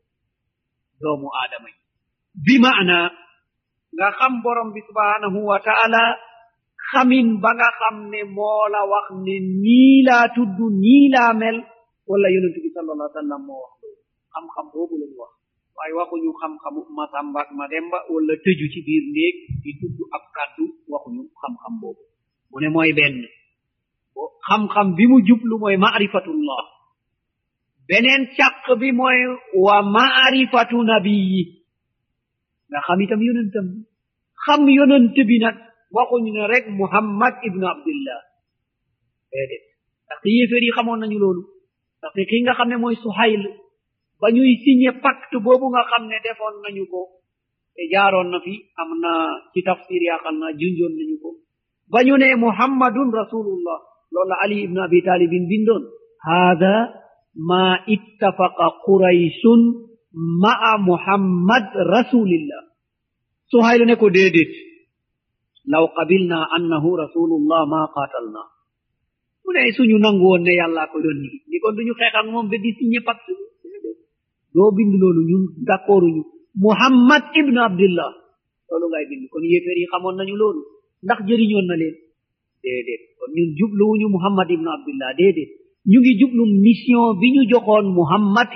doomu aadama yi bi maana nga xam borom bi subhanahu wa ta'ala xamin ba nga xam ne moo la wax ne nii laa tudd nii laa mel wala yonent bi sallallahu alayhi wa sallam moo wax loolu xam-xam boobu lañu wax waaye waxuñu xam-xamu Masamba ak Mademba wala tëju ci biir néeg di tudd ab kàddu waxuñu xam-xam boobu mu ne mooy benn xam-xam bi mu jublu mooy ma'rifatullah beneen càq bi mooy wa ma'rifatu nabiyyi nga xam itam yonentam xam yonent bi nag waxuñu ne rek Muhammad ibnu Abdillah déedéet ndaxte yéeféer yi xamoon nañu loolu ndaxte ki nga xam ne mooy Suhayl ba ñuy signé pacte boobu nga xam ne defoon nañu ko te jaaroon na fi am na ci tafsir yaakaar naa junjoon nañu ko ba ñu ne Muhammadun rasulullah loolu la Ali ibnu Abi Talibin bindoon hada ma ittafaqa qurayshun ma'a Muhammad rasulillah Suhayl ne ko déedéet law qabilna annahu rasulullah ma qatalna mu ne suñu nangu woon ne yàllaa ko yónni ni kon duñu xeex ak moom ba di signé pacte doo bind loolu ñun d'accord ñu Muhammad ibnu Abdillah loolu ngay bind kon yéeféer yi xamoon nañu loolu ndax jëriñoon na leen déedéet kon ñun jubluwuñu Muhammad ibnu Abdillah déedéet ñu ngi jublu mission bi ñu joxoon Muhammad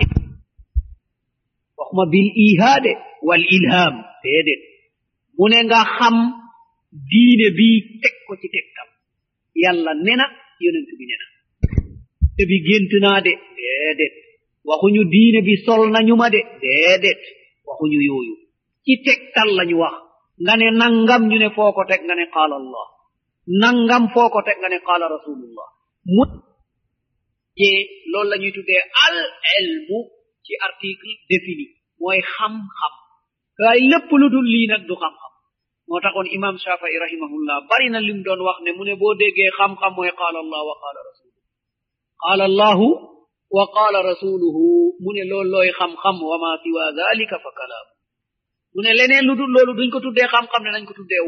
waxuma bil ihaade wal ilham déedéet mu ne nga xam diine bi teg ko ci tegtal yàlla nena yonent bi nena te bi gént naa de déedéet waxuñu diine bi sol nañu ma de déedéet waxuñu yooyu ci tegtal lañu wax nga ne nangam ñu ne foo ko teg nga ne qaala allah nangam foo ko teg nga ne qaala rasulullah mu jee loolu la ñuy tuddee al ilmu ci article défini mooy xam-xam waaye lépp lu dul lii nag du xam-xam moo taxoon imam Shafii rahimahullah bari na lim doon wax ne mu ne boo déggee xam-xam mooy qaala allah wa qaala rasuluhu qaala allahu wa qaala rasuluhu mu ne loolu looy xam-xam wa ma siwa dalika fa kalaam mu ne leneen lu dul loolu duñ ko tuddee xam-xam ne nañ ko tuddee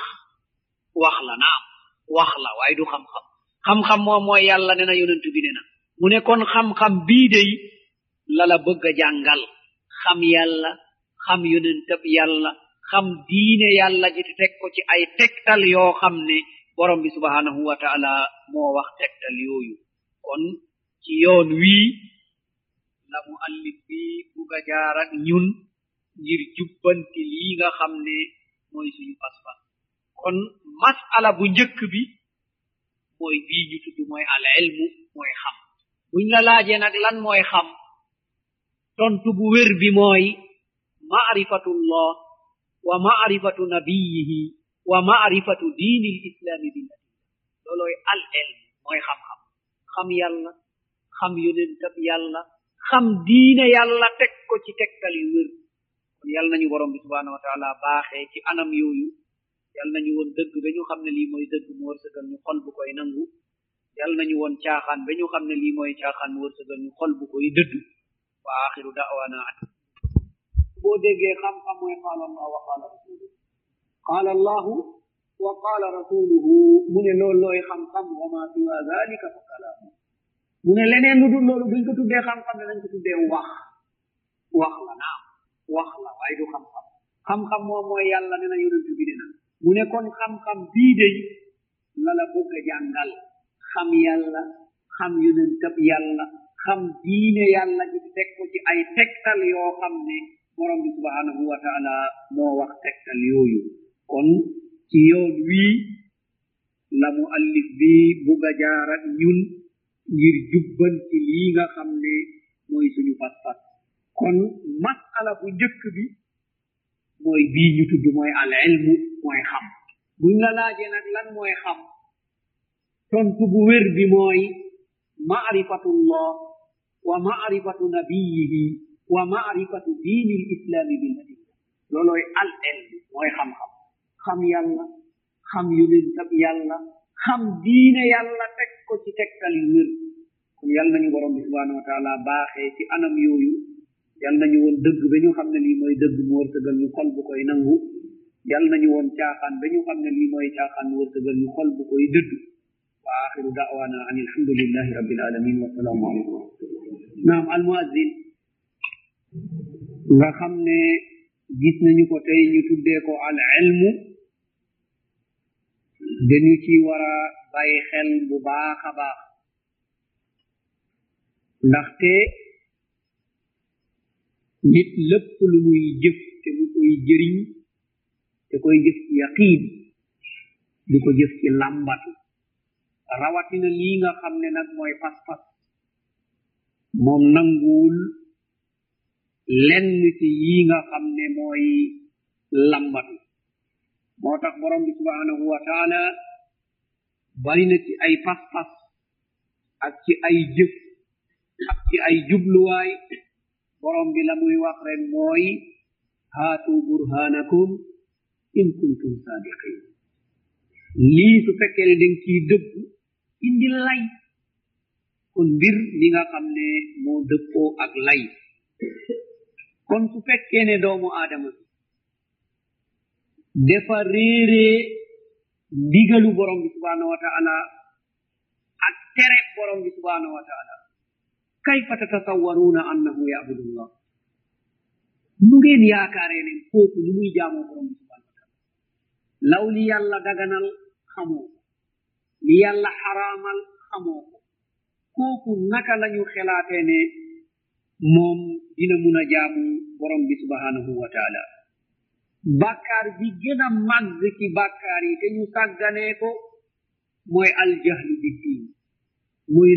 wax la naam wax la waaye du xam-xam xam-xam moom mooy yàlla ne na yonent bi ne na mu ne kon xam-xam bii dey la la bëgg a jàngal xam yàlla xam yonentab yàlla xam diine yàlla ji teg ko ci ay tegtal yoo xam ne borom bi subhanahu wa taala moo wax tegtal yooyu kon ci yoon wii la mu allif bi bugg a jaar ak ñun ngir jubbanti lii nga xam ne mooy suñu pas-pas kon masala bu njëkk bi mooy bii ñu tudd mooy al ilmu mooy xam buñ la laajee nag lan mooy xam tontu bu wér bi mooy ma'rifatullah wa ma'rifatu nabiyihi wa ma'rifatu diini l islaami billati loolooy al ilm mooy xam-xam xam yàlla xam yonentab yàlla xam diine yàlla teg ko ci tegtal yu wér kon yàlla nañu borom bi subhanahu wa taala baaxee ci anam yooyu yàlla nañu woon dëgg ba ñu xam ne lii mooy dëgg mu wërsëgal ñu xol bu koy nangu yàlla nañu woon caaxaan ba ñu xam ne lii mooy caaxaan mu wërsëgal ñu xol bu koy dëddu wa axiru da'wana boo déggee xam-xam mooy qaala allah wa qaala rasuluhu qaala allahu wa qaala rasuluhu mu ne loolu looy xam-xam wa ma siwa dalika fa kalaamu mu ne leneen lu dul loolu buñ ko tuddee xam-xam ne nañ ko tuddee wax la naam wax la waaye du xam-xam xam-xam moom mooy yàlla ne na yonent bi ne na mu ne kon xam-xam bii dey la la bëgg a jàngal xam yàlla xam yonentab yàlla xam diine yàlla ji teg ko ci ay tegtal yoo xam ne borom bi subhanahu wa taala moo wax tegtal yooyu kon ci yoon wii la mu allif bi bugg a jaar ak ñun ngir jubbanti lii nga xam ne mooy suñu pas-pas kon masala bu njëkk bi mooy bii ñu tudd mooy al ilmu mooy xam buñ la laajee nag lan mooy xam tontu bu wér bi mooy ma'rifatullah wa ma'rifatu nabiyihi wa ma'rifatu diinil islaami bil adilla loolooy al ilmu mooy xam-xam xam yàlla xam yonentab yàlla xam diine yàlla teg ko ci tegtal yu wér kon yàlla nañu borom bi subhanahu wa taala baaxee ci anam yooyu yàlla nañu woon dëgg ba ñu xam ne lii mooy dëgg mu wërsëgal ñu xol bu koy nangu yàlla nañu woon caaxaan ba ñu xam ne lii mooy caaxaan mu wërsëgal ñu xol bu koy dëdd wa axiru da'wana an alhamdulillahi rabbil alamin wa salaamu alaykum naam al muazzin nga xam ne gis nañu ko tey ñu tuddee ko al ilmu dañu ci war a bàyyi xel bu baax a baax ndaxte nit lépp lu muy jëf te mu koy jëriñ te koy jëf ci yaqiin di ko jëf ci làmbatu rawatina lii nga xam ne nag mooy pas-pas moom nanguwul lenn ci yii nga xam ne mooy làmbatu moo tax borom bi subhanahu wa taala bari na ci ay pas-pas ak ci ay jëf ak ci ay jubluwaay borom bi la muy wax ren mooy haatu burhanakum in kuntum sadiqin lii su fekkee ne dañ ciy dëgg indi lay kon mbir li nga xam ne moo dëppoo ak lay kon su fekkee ne doomu aadama dafa réeree ndigalu borom bi subhanahu wa taala ak tere borom bi subhanahu wa taala kayfa tatasawwaruna annahu ya'budullah nu ngeen yaakaaree ne kooku lu muy jaamoo borom bi subhanahu wa taala law li yàlla daganal xamoo ko li yàlla xaraamal xamoo ko kooku naka lañu xelaatee ne moom dina mun a jaamu borom bi subhanahu wa taala bàkkaar bi gën a màgg ci bàkkaar yi te ñu sàgganee ko mooy aljahlu bi diin mooy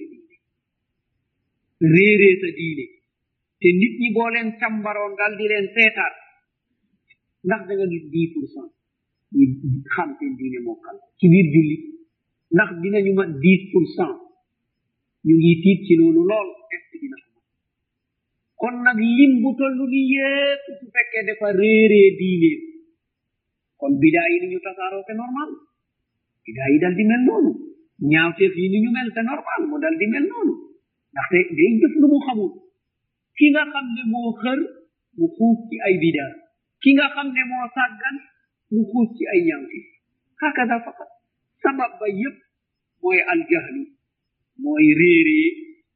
réeree sa diine te nit ñi boo leen càmbaroon dal di leen seetaat ndax da nga gis 10% ñi xam seen diine mokkal ci biir julli ndax dinañu mat 10% ñu ngi tiit ci loolu lool est ce dina ko kon nag lim bu tollu ni yépp su fekkee dafa réeree diine kon bidaa yi ni ñu tasaaroo c'est normal bidaa yi dal di mel noonu ñaawteef yi ni ñu mel c'est normal mu dal di mel noonu ndaxte day jëf lu mu xamul ki nga xam ne moo xër mu xuus ci ay bidaa ki nga xam ne moo sàggan mu xuus ci ay ñaawteef hakada faqat sabab ba yépp mooy aljahlu mooy réeree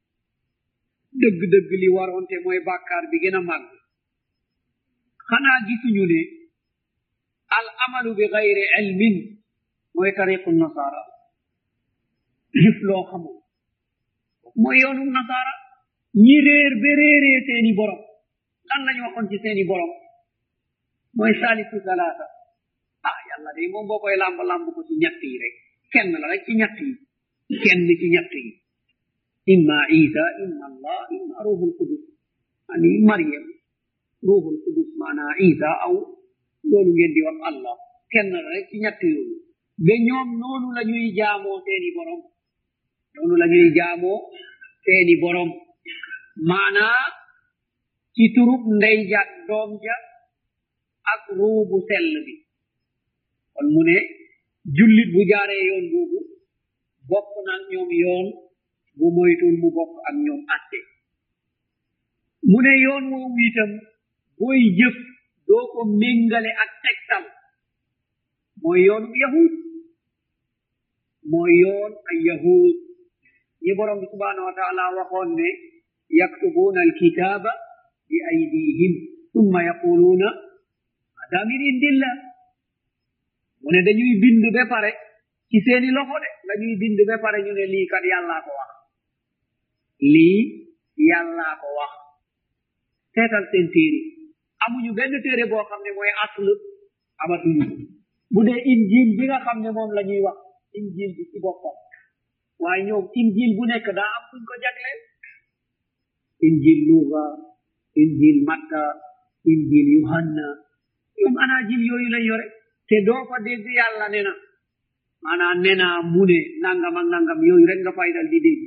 dëgg-dëgg li waroonte mooy bàkkaar bi gën a màgg xanaa gisuñu ne al amalu bi gayri ilmin mooy tariqu nasara jëf loo xamul mooy yoonu nasara ñi réer ba réeree seeni borom lan lañu waxoon ci seeni borom mooy salisu salaata yàlla day moom boo koy làmb ko ci ñett yi rek kenn la rek ci ñett yi kenn ci ñett yi imma isa imma allah imma ruhul qudus ani maryam ruhul qudus maanaa isa aw loolu ngeen di wax allah kenn la rek ci ñett yooyu ba ñoom noonu la ñuy jaamoo seeni borom noonu la ñuy jaamoo seeni borom maanaa ci turub ndey ja doom ja ak ruu bu sell bi kon mu ne jullit bu jaaree yoon boobu bokk na ñoom yoon bu moytul mu bokk ak ñoom atte mu ne yoon woowu itam booy jëf doo ko méngale ak tegtal mooy yoonu yahud mooy yoon ay yahud ñi borom bi subhanahu wa taala waxoon ne yaktubuna alkitaba bi aydihim thumma yaquluna hada min indillah mu ne dañuy bind ba pare ci seeni loxo de lañuy bind ba pare ñu ne lii kat yàllaa ko wax lii yàllaa ko wax seetal seen téere amuñu benn téere boo xam ne mooy asl amatuñu bu dee injil bi nga xam ne moom la ñuy wax injil bi ci boppam waaye ñoom injil bu nekk daa am fuñ ko jagleel injil luga injil matta injil yohanna manajil yooyu lañ yore te doo fa dégg yàlla ne na maanaam ne na mu ne nangam ak nangam yooyu rek nga fay dal di dégg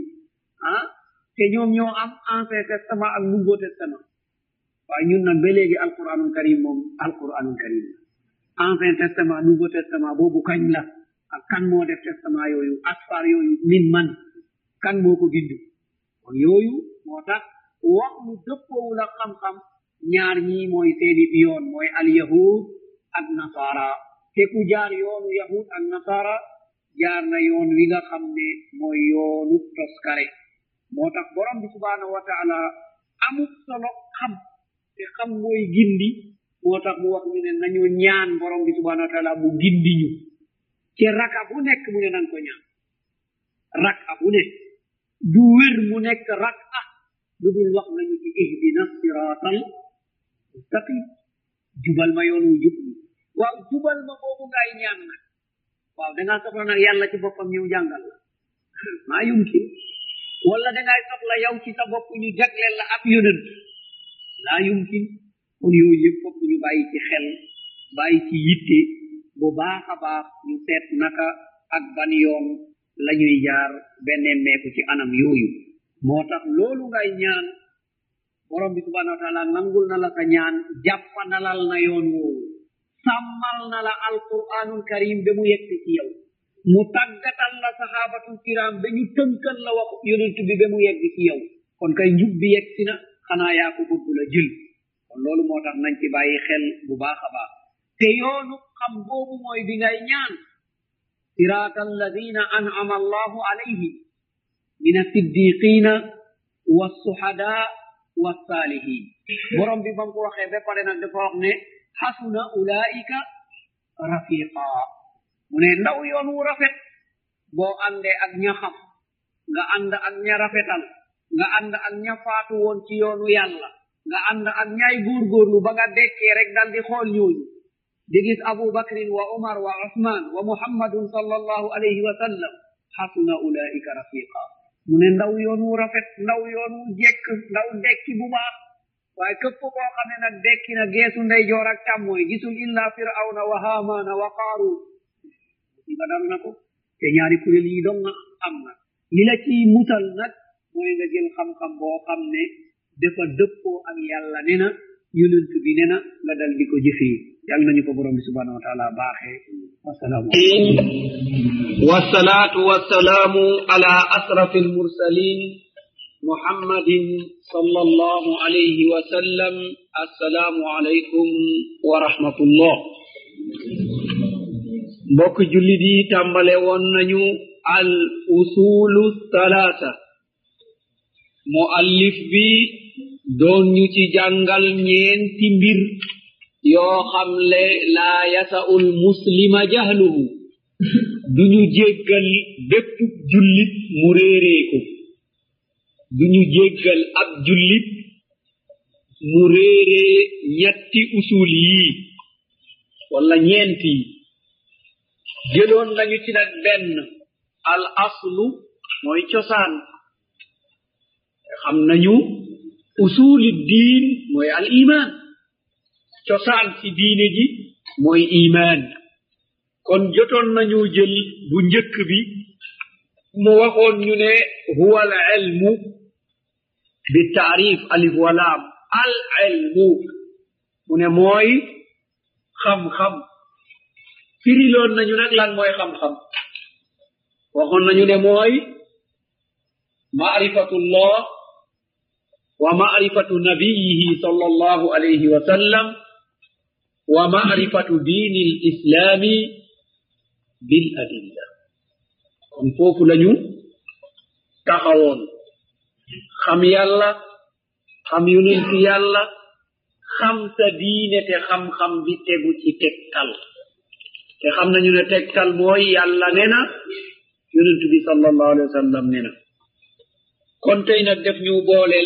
te ñoom ñoo am ancien testament ak nouveau testament waaye ñun nag ba léegi alquranul karim moom alquranul karim ancien testament nouveau testament boobu kañ la ak kan moo def testament yooyu asfar yooyu min man kan moo ko bind kon yooyu moo tax wax lu dëppoowul ak xam-xam ñaar ñii mooy seeni yoon mooy al yahud ak nasara te ku jaar yoonu yahud ak nasara jaar na yoon wi nga xam ne mooy yoonu toskare moo tax borom bi subhanahu wa taala amut solo xam te xam mooy gindi moo tax mu wax ñu ne nañu ñaan borom bi subhanahu wa taala mu gindi ñu ci raka bu nekk mu ne nan ko ñaan raka bu nekk du wér mu nekk raka lu dul wax nañu ci ihdina siratal mustaqim jubal ma yoonu jub waaw jubal ma boobu ngay ñaan nag waaw dangaa soxla nag yàlla ci boppam ñëw jàngal la maa yumkin wala dangay soxla yow ci sa bopp ñu jagleel la ab yonent laa yumkin kon yooyu yëpp fokk ñu bàyyi ci xel bàyyi ci yitte bu baax a baax ñu seet naka ak ban yoon la ñuy jaar beneen meeku ci anam yooyu moo tax loolu ngay ñaan borom bi subhanahu wa taala nangul na la sa ñaan jàppanalal na yoon woowu sàmmal na la alquranul karim ba mu yegg ci yow mu tàggatal la sahabatul kiram ba ñu tënkal la wax yonent bi ba mu yegg ci yow kon kay njub bi yegg si na xanaa yaa ko bëgg la jël kon loolu moo tax nañ ci bàyyi xel bu baax a baax te yoonu xam boobu mooy bi ngay ñaan sirata alladina an'ama allahu alayhim min asiddiqina wassuhada wassalihin borom bi bam ko waxee ba pare nag dafa wax ne hasuna ulaika rafiqa mu ne ndaw yoon wu rafet boo àndee ak ña xam nga ànd ak ña rafetal nga ànd ak ña faatu woon ci yoonu yàlla nga ànd ak ñaay góorgóorlu ba nga dekkee rek dal di xool ñooñu di gis Abu Bakrin wa Umar wa Usman wa Muhammadun sallallahu alayhi wa sallam hasuna ulaika rafiqa mu ne ndaw yoon wu rafet ndaw yoon wu jekk ndaw dekki bu baax waaye képp koo xam ne nag dekki na geesu ndeyjoor ak càmmooy gisul illa firawna wa haamana wa qaarun ba dal na ko te ñaari kuréel yi dong na am na li la ciy musal nag mooy nga jël xam-xam boo xam ne dafa dëppoo ak yàlla ne na yonent bi ne na nga dal di ko jëfee yàlla nañu ko borom bi subhanahu wa taala baaxee wasalaamu wasalaatu wasalaamu ala asrafi almursalin muhammadin sallallahu alayhi wa sallam assalaamu alaykum wa rahmatullah mbokk jullit yi tàmbale woon nañu al usulu talaata muallif bi doon ñu ci jàngal ñeenti mbir yoo xam le laa yasa'ul muslima jahluhu duñu jéggal bépp jullit mu réeree ko duñu jéggal ab jullit mu réeree ñetti usul yi wala ñeenti jëloon nañu ci nag benn al aslu mooy cosaan xam nañu usuli diin mooy al iman cosaan ci diine ji mooy iman kon jotoon nañu jël bu njëkk bi mu waxoon ñu ne huwa al ilmu bi taarif alif wa laam al ilmu mu ne mooy xam-xam firiloon nañu nag lan mooy xam-xam waxoon nañu ne mooy ma'rifatullah wa ma'rifatu nabiyihi sallallahu alayhi wa sallam wa ma'rifatu diinil islami bil adilla kon foofu lañu taxawoon xam yàlla xam yonent yàlla xam sa diine te xam-xam bi tegu ci tegtal te xam nañu ne tegtal mooy yàlla ne na yonent bi sallallahu alayhi wa sallam ne na kon tey nag def ñu booleel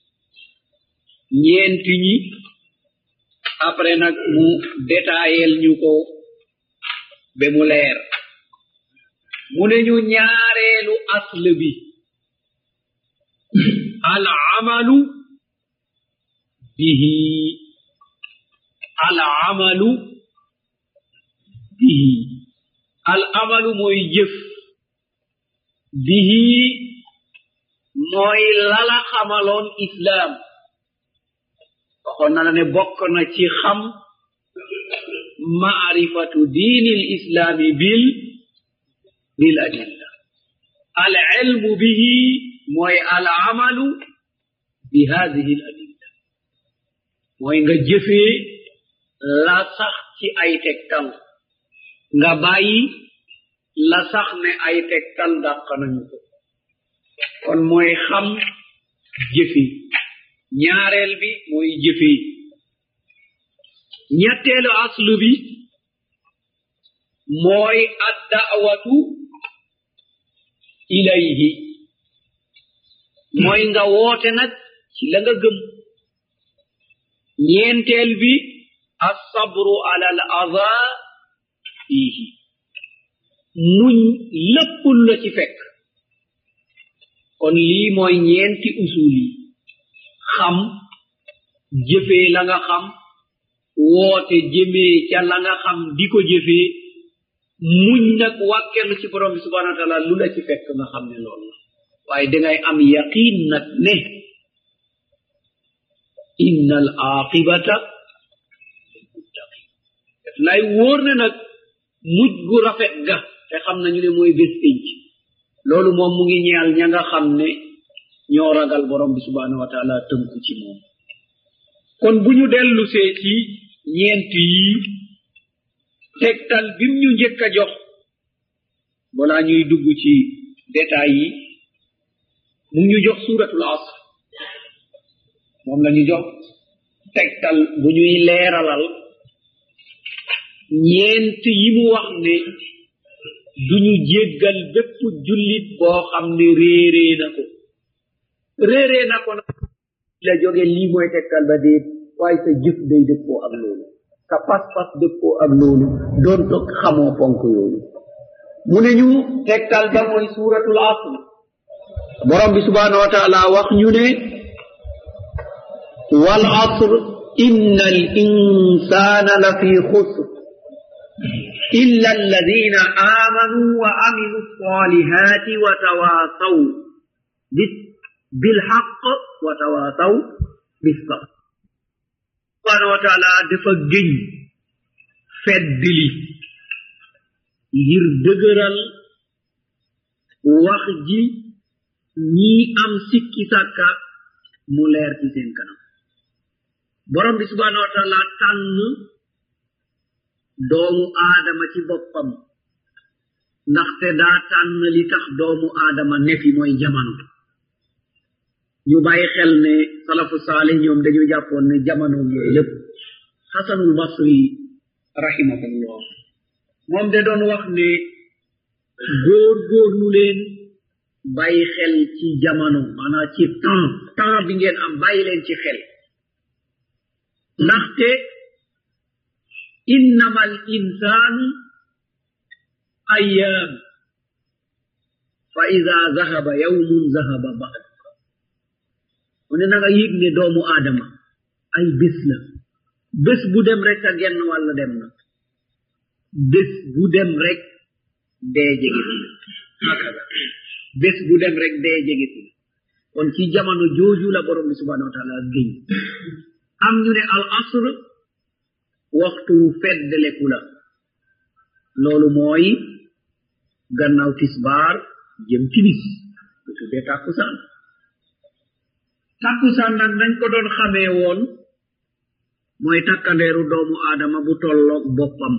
ñeenti ñi après nag mu détaayel ñu ko ba mu leer mu ne ñu ñaareelu asl bi al amalu bihi al amalu bihi al amalu mooy jëf bihi mooy lala xamaloon islaam waxoon na la ne bokk na ci xam maarifatu diinil islaami bil adilla al ilmu bihi mooy al amalu bi hadihi al adilla mooy nga jëfee la sax ci ay tegtal nga bàyyi la sax ne ay tegtal dàq nañu ko kon mooy xam jëfe ñaareel bi mooy jëfe ñetteelu aslu bi mooy adda'watu ilayhi mooy nga woote nag ci la nga gëm ñeenteel bi assabru ala al adha fihi muñ léppul la ci fekk kon lii mooy ñeenti usul yi xam jëfee la nga xam woote jëmee ca la nga xam di ko jëfee muñ nag wàkkeelu ci borom bi subhanahu wa taala lu la ci fekk nga xam ne loolu la waaye dangay am yaqiin nag ne inna al aqibata lilmuttaqin def lay wóor ne nag mujj gu rafet ga te xam nañu ne mooy bés pénc loolu moom mu ngi ñeel ña nga xam ne ñoo ragal borom bi subhanahu wa taala tënku ci moom kon bu ñu dellusee ci ñeent yi tegtal bim ñu njëkk a jox balaa ñuy dugg ci détails yi mu ñu jox suratul asr moom la ñu jox tegtal bu ñuy leeralal ñeent yi mu wax ne duñu jéggal bépp jullit boo xam ne réeree na ko nag la jóge lii mooy tegtal ba déet waaye sa jëf day dëppoo ak loolu sa pas-pas dëppoo ak loolu doon toog xamoo ponk yooyu mu ne ñu tegtal ba mooy suratul asr borom bi subhanahu wa taala wax ñu ne wal asr inna al insana la fi khusr illa alladhina amanu wa amilu salihati wa tawasaw bil haqq wa tawasaw bis sabr subhanahu wa taala dafa gëñ feddli ngir dëgëral wax ji ñii am sikki sàkka mu leer ci seen kanam borom bi subhanahu wa taala tànn doomu aadama ci boppam ndaxte daa tànn li tax doomu aadama nefi mooy jamono ñu bàyyi xel ne salafu saalih ñoom dañu jàppoon ne jamono yooyu lépp xasanul basri rahimahullah moom de doon wax ne góorgóorlu leen bàyyi xel ci jamono maanaam ci temps bi ngeen am bàyyi leen ci xel ndaxte innama al insanu ayyam fa ida zahaba yawmun zahaba ba'd mu ne na nga yëg ne doomu aadama ay bés la bés bu dem rek a genn wàlla dem na bés bu dem rek dee jege si hakaza bés bu dem rek dee jege si kon ci jamono jooju la borom bi subhanahu wa taala géñ am ñu ne al asr waxtu feddleku la loolu mooy gannaaw tisbaar jëm timis lu tuddee tàkkusaan nag nañ ko doon xamee woon mooy takkandeeru doomu aadama bu tolloog boppam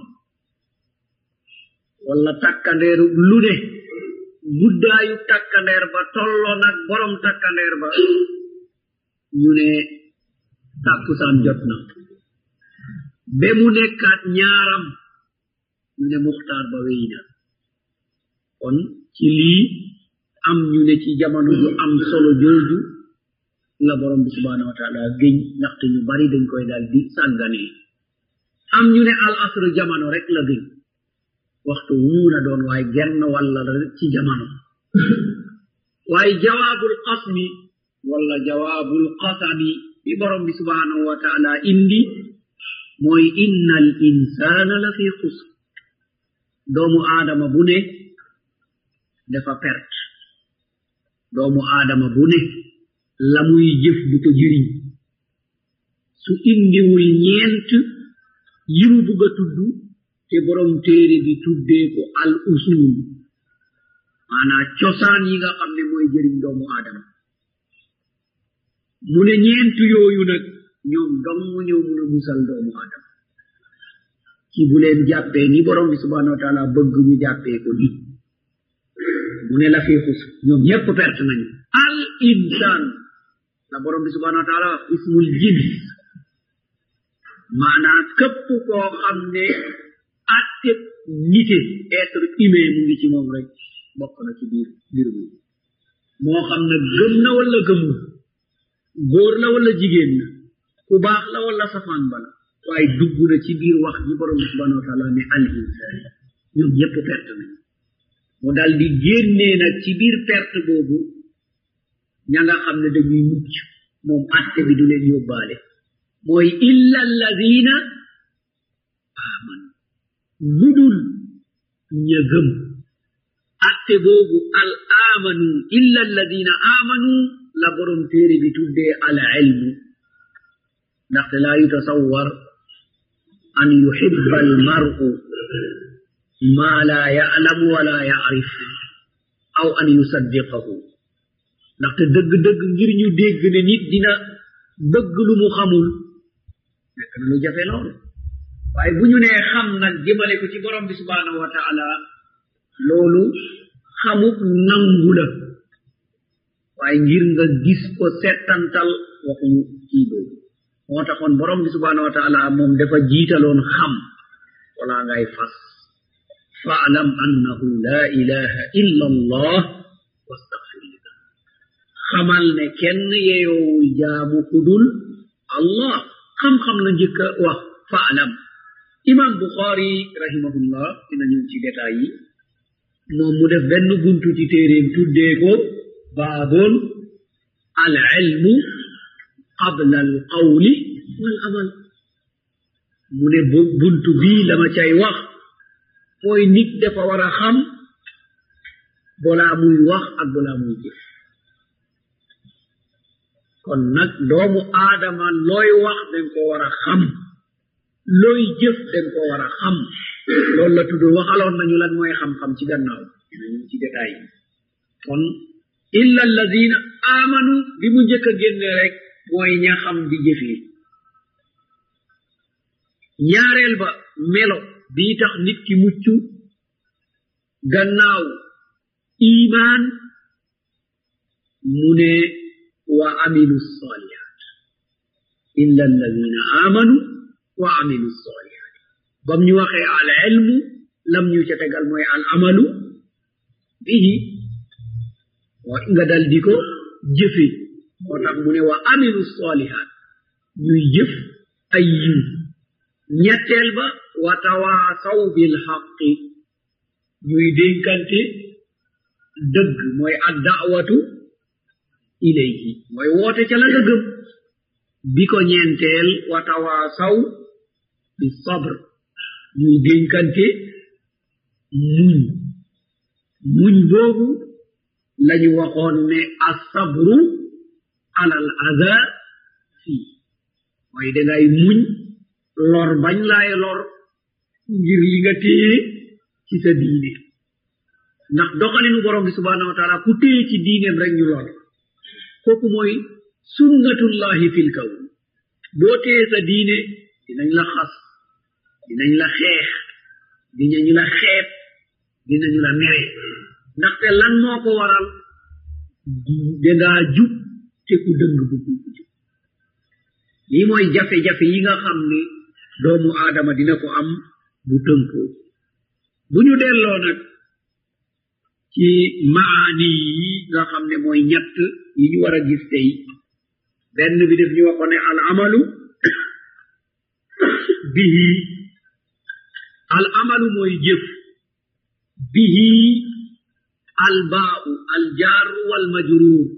wala takkandeeru lu ne guddaayu takkandeer ba tolloo nag borom takkandeer ba ñu ne tàkkusaan jot na ba mu nekkaat ñaaram ñu ne muxtaar ba wéy na kon ci lii am ñu ne ci jamono ju am solo jooju la borom bi subhanahu wa taala géñ ndaxte ñu bari dañ koy daal di sàgganee am ñu ne al asr jamono rek la géñ waxtu mu na doon waaye genn walla ci jamono waaye jawaabul qasmi wala jawaabul qasami bi borom bi subhanahu wa taala indi mooy inna al insana la fi xusr doomu aadama bu ne dafa perte doomu aadama bu ne la muy jëf du ko jëriñ su indiwul ñeent yi mu bugg a tudd te borom téere bi tuddee ko al usul maanaam cosaan yi nga xam ne mooy jëriñ doomu aadama mu ne ñeent yooyu nag ñoom dong ñoo mun a musal doomu aadama ci bu leen jàppee ni borom bi subhanahu wa taala bëgg ñu jàppee ko nit mu ne la fi xus ñoom ñépp perte nañu al insan la borom bi subhanahu wa taala ismul jins maanaam képp koo xam ne atte nite être humain mu ngi ci moom rek bokk na ci biir mbir mi moo xam ne gëm na wala gëmul góor la wala jigéen la ku baax la wala safaan ba la waaye dugg na ci biir wax ji borom bi subhanahu wa taala ne al insan ñoom ñépp perte nañu mu dal di génnee nag ci biir perte boobu ña nga xam ne dañuy mucc moom atte bi du leen yóbbaale mooy illa alladina amanu ludul ña gëm atte boobu al amanu illa alladina amanu la borom téere bi tuddee al ilmu ndaxte laa yutasawwar an yuhibba al mar'u ma la ya'lamu wa la ya'rif aw an yusaddiqahu ndaxte dëgg-dëgg ngir ñu dégg ne nit dina bëgg lu mu xamul nekk na lu jafe lool waaye bu ñu nee xam nag jëmale ko ci borom bi subhanahu wa taala loolu xamuk nangu la waaye ngir nga gis ko settantal waxuñu kii boobu moo taxoon borom bi subhanahu wa taala moom dafa jiitaloon xam wala ngay fas fa'lam annahu la ilaha illa allah wastaghfir li xamal ne kenn yeyoowul jaamu kudul allah xam-xam la njëkk a wax fa'lam imam Bukhari rahimahullah dina ñëw ci détails yi moom mu def benn buntu ci téeréem tuddee ko baabun al ilmu qabla al qawli wal amal mu ne buntu bii lama cay wax mooy nit dafa war a xam balaa muy wax ak balaa muy jëf kon nag doomu aadama looy wax dañ ko war a xam looy jëf dañ ko war a xam loolu la tudd waxaloon nañu lan mooy xam-xam ci gannaaw dinañu ci détail yi kon illa alladina amanu bi mu njëkk a génne rek mooy ña xam di jëfee ñaareel ba melo bii tax nit ki mucc gannaaw iman mu ne wa amilu salihat illa alladina amanu wa amilu salihat bam ñu waxee al ilmu lam ñu ca tegal mooy al amalu bihi nga dal di ko jëfe moo tax mu ne wa amilu salihat ñuy jëf ay yiw ñetteel ba wa tawaasaw bil haqqi ñuy dénkante dëgg mooy ad da'watu ilayhi mooy woote ca la nga gëm bi ko ñeenteel wa tawaasaw bi sabr ñuy dénkante muñ boobu lañu waxoon ne as-sabru ala al adha fii mooy dangay muñ lor bañ laay lor ngir li nga téye ci sa diine ndax doxalinu borom bi subhanahu wa taala ku téye ci diineem rek ñu lor kooku mooy sunnatullahi fil kawn boo téye sa diine dinañ la xas dinañ la xeex dinañ la xeeb dinañ la mere ndaxte lan moo ko waral dangaa jub te ku dëng bu jub lii mooy jafe-jafe yi nga xam ne doomu aadama dina ko am bu tënkoo bu ñu delloo nag ci maani yi nga xam ne mooy ñett yi ñu war a gis tey benn bi def ñu waxoon ne al amalu bihi al amalu mooy jëf bihi al baa'u al jaaru wal majruur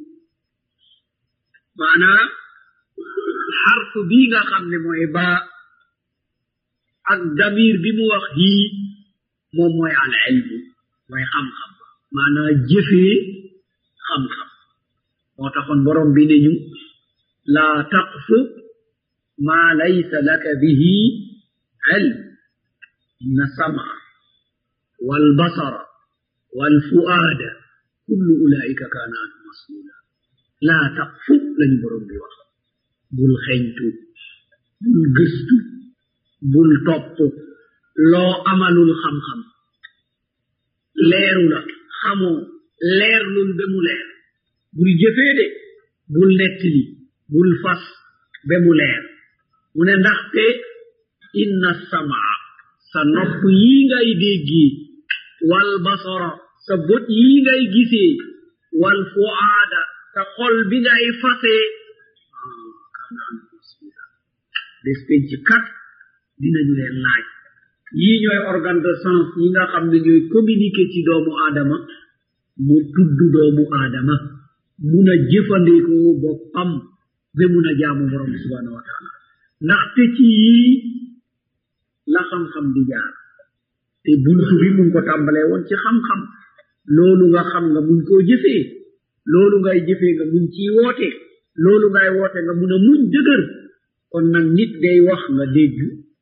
maanaa xarf bii nga xam ne mooy baa ak damir bi mu wax hii moom mooy al ilmu mooy xam-xam maanaa jëfee xam-xam moo taxoon borom bi ne ñu laa taqfu maa laysa laka bihi ilm inna sama walbasara walfuaada kullu ulaika kaana anhu masula laa taqfu lañu borom bi wax bul xeñtu bul gëstu bul topp loo amalul xam-xam leeru la xamoo leerlul ba mu leer bul jëfee de bul nettali bul fas ba mu leer mu ne ndaxte inna samaa sa nopp yi ngay déggee wal basara sa bët yi ngay gisee wal fuaada sa xol bi ngay fasee kanaan masula des penc kat dinañu leen laaj yii ñooy organe de sens yi nga xam ne ñooy communiquer ci doomu aadama mu tudd doomu aadama mun a jëfandikoo boppam ba mun a jaamu borom bi subhanahu wa taala ndaxte ci yii la xam-xam di jaar te buntu bi mun ko tàmbalee woon ci xam-xam loolu nga xam nga mun koo jëfee loolu ngay jëfee nga mun ciy woote loolu ngay woote nga mun a muñ dëgër kon nag nit day wax nga dégg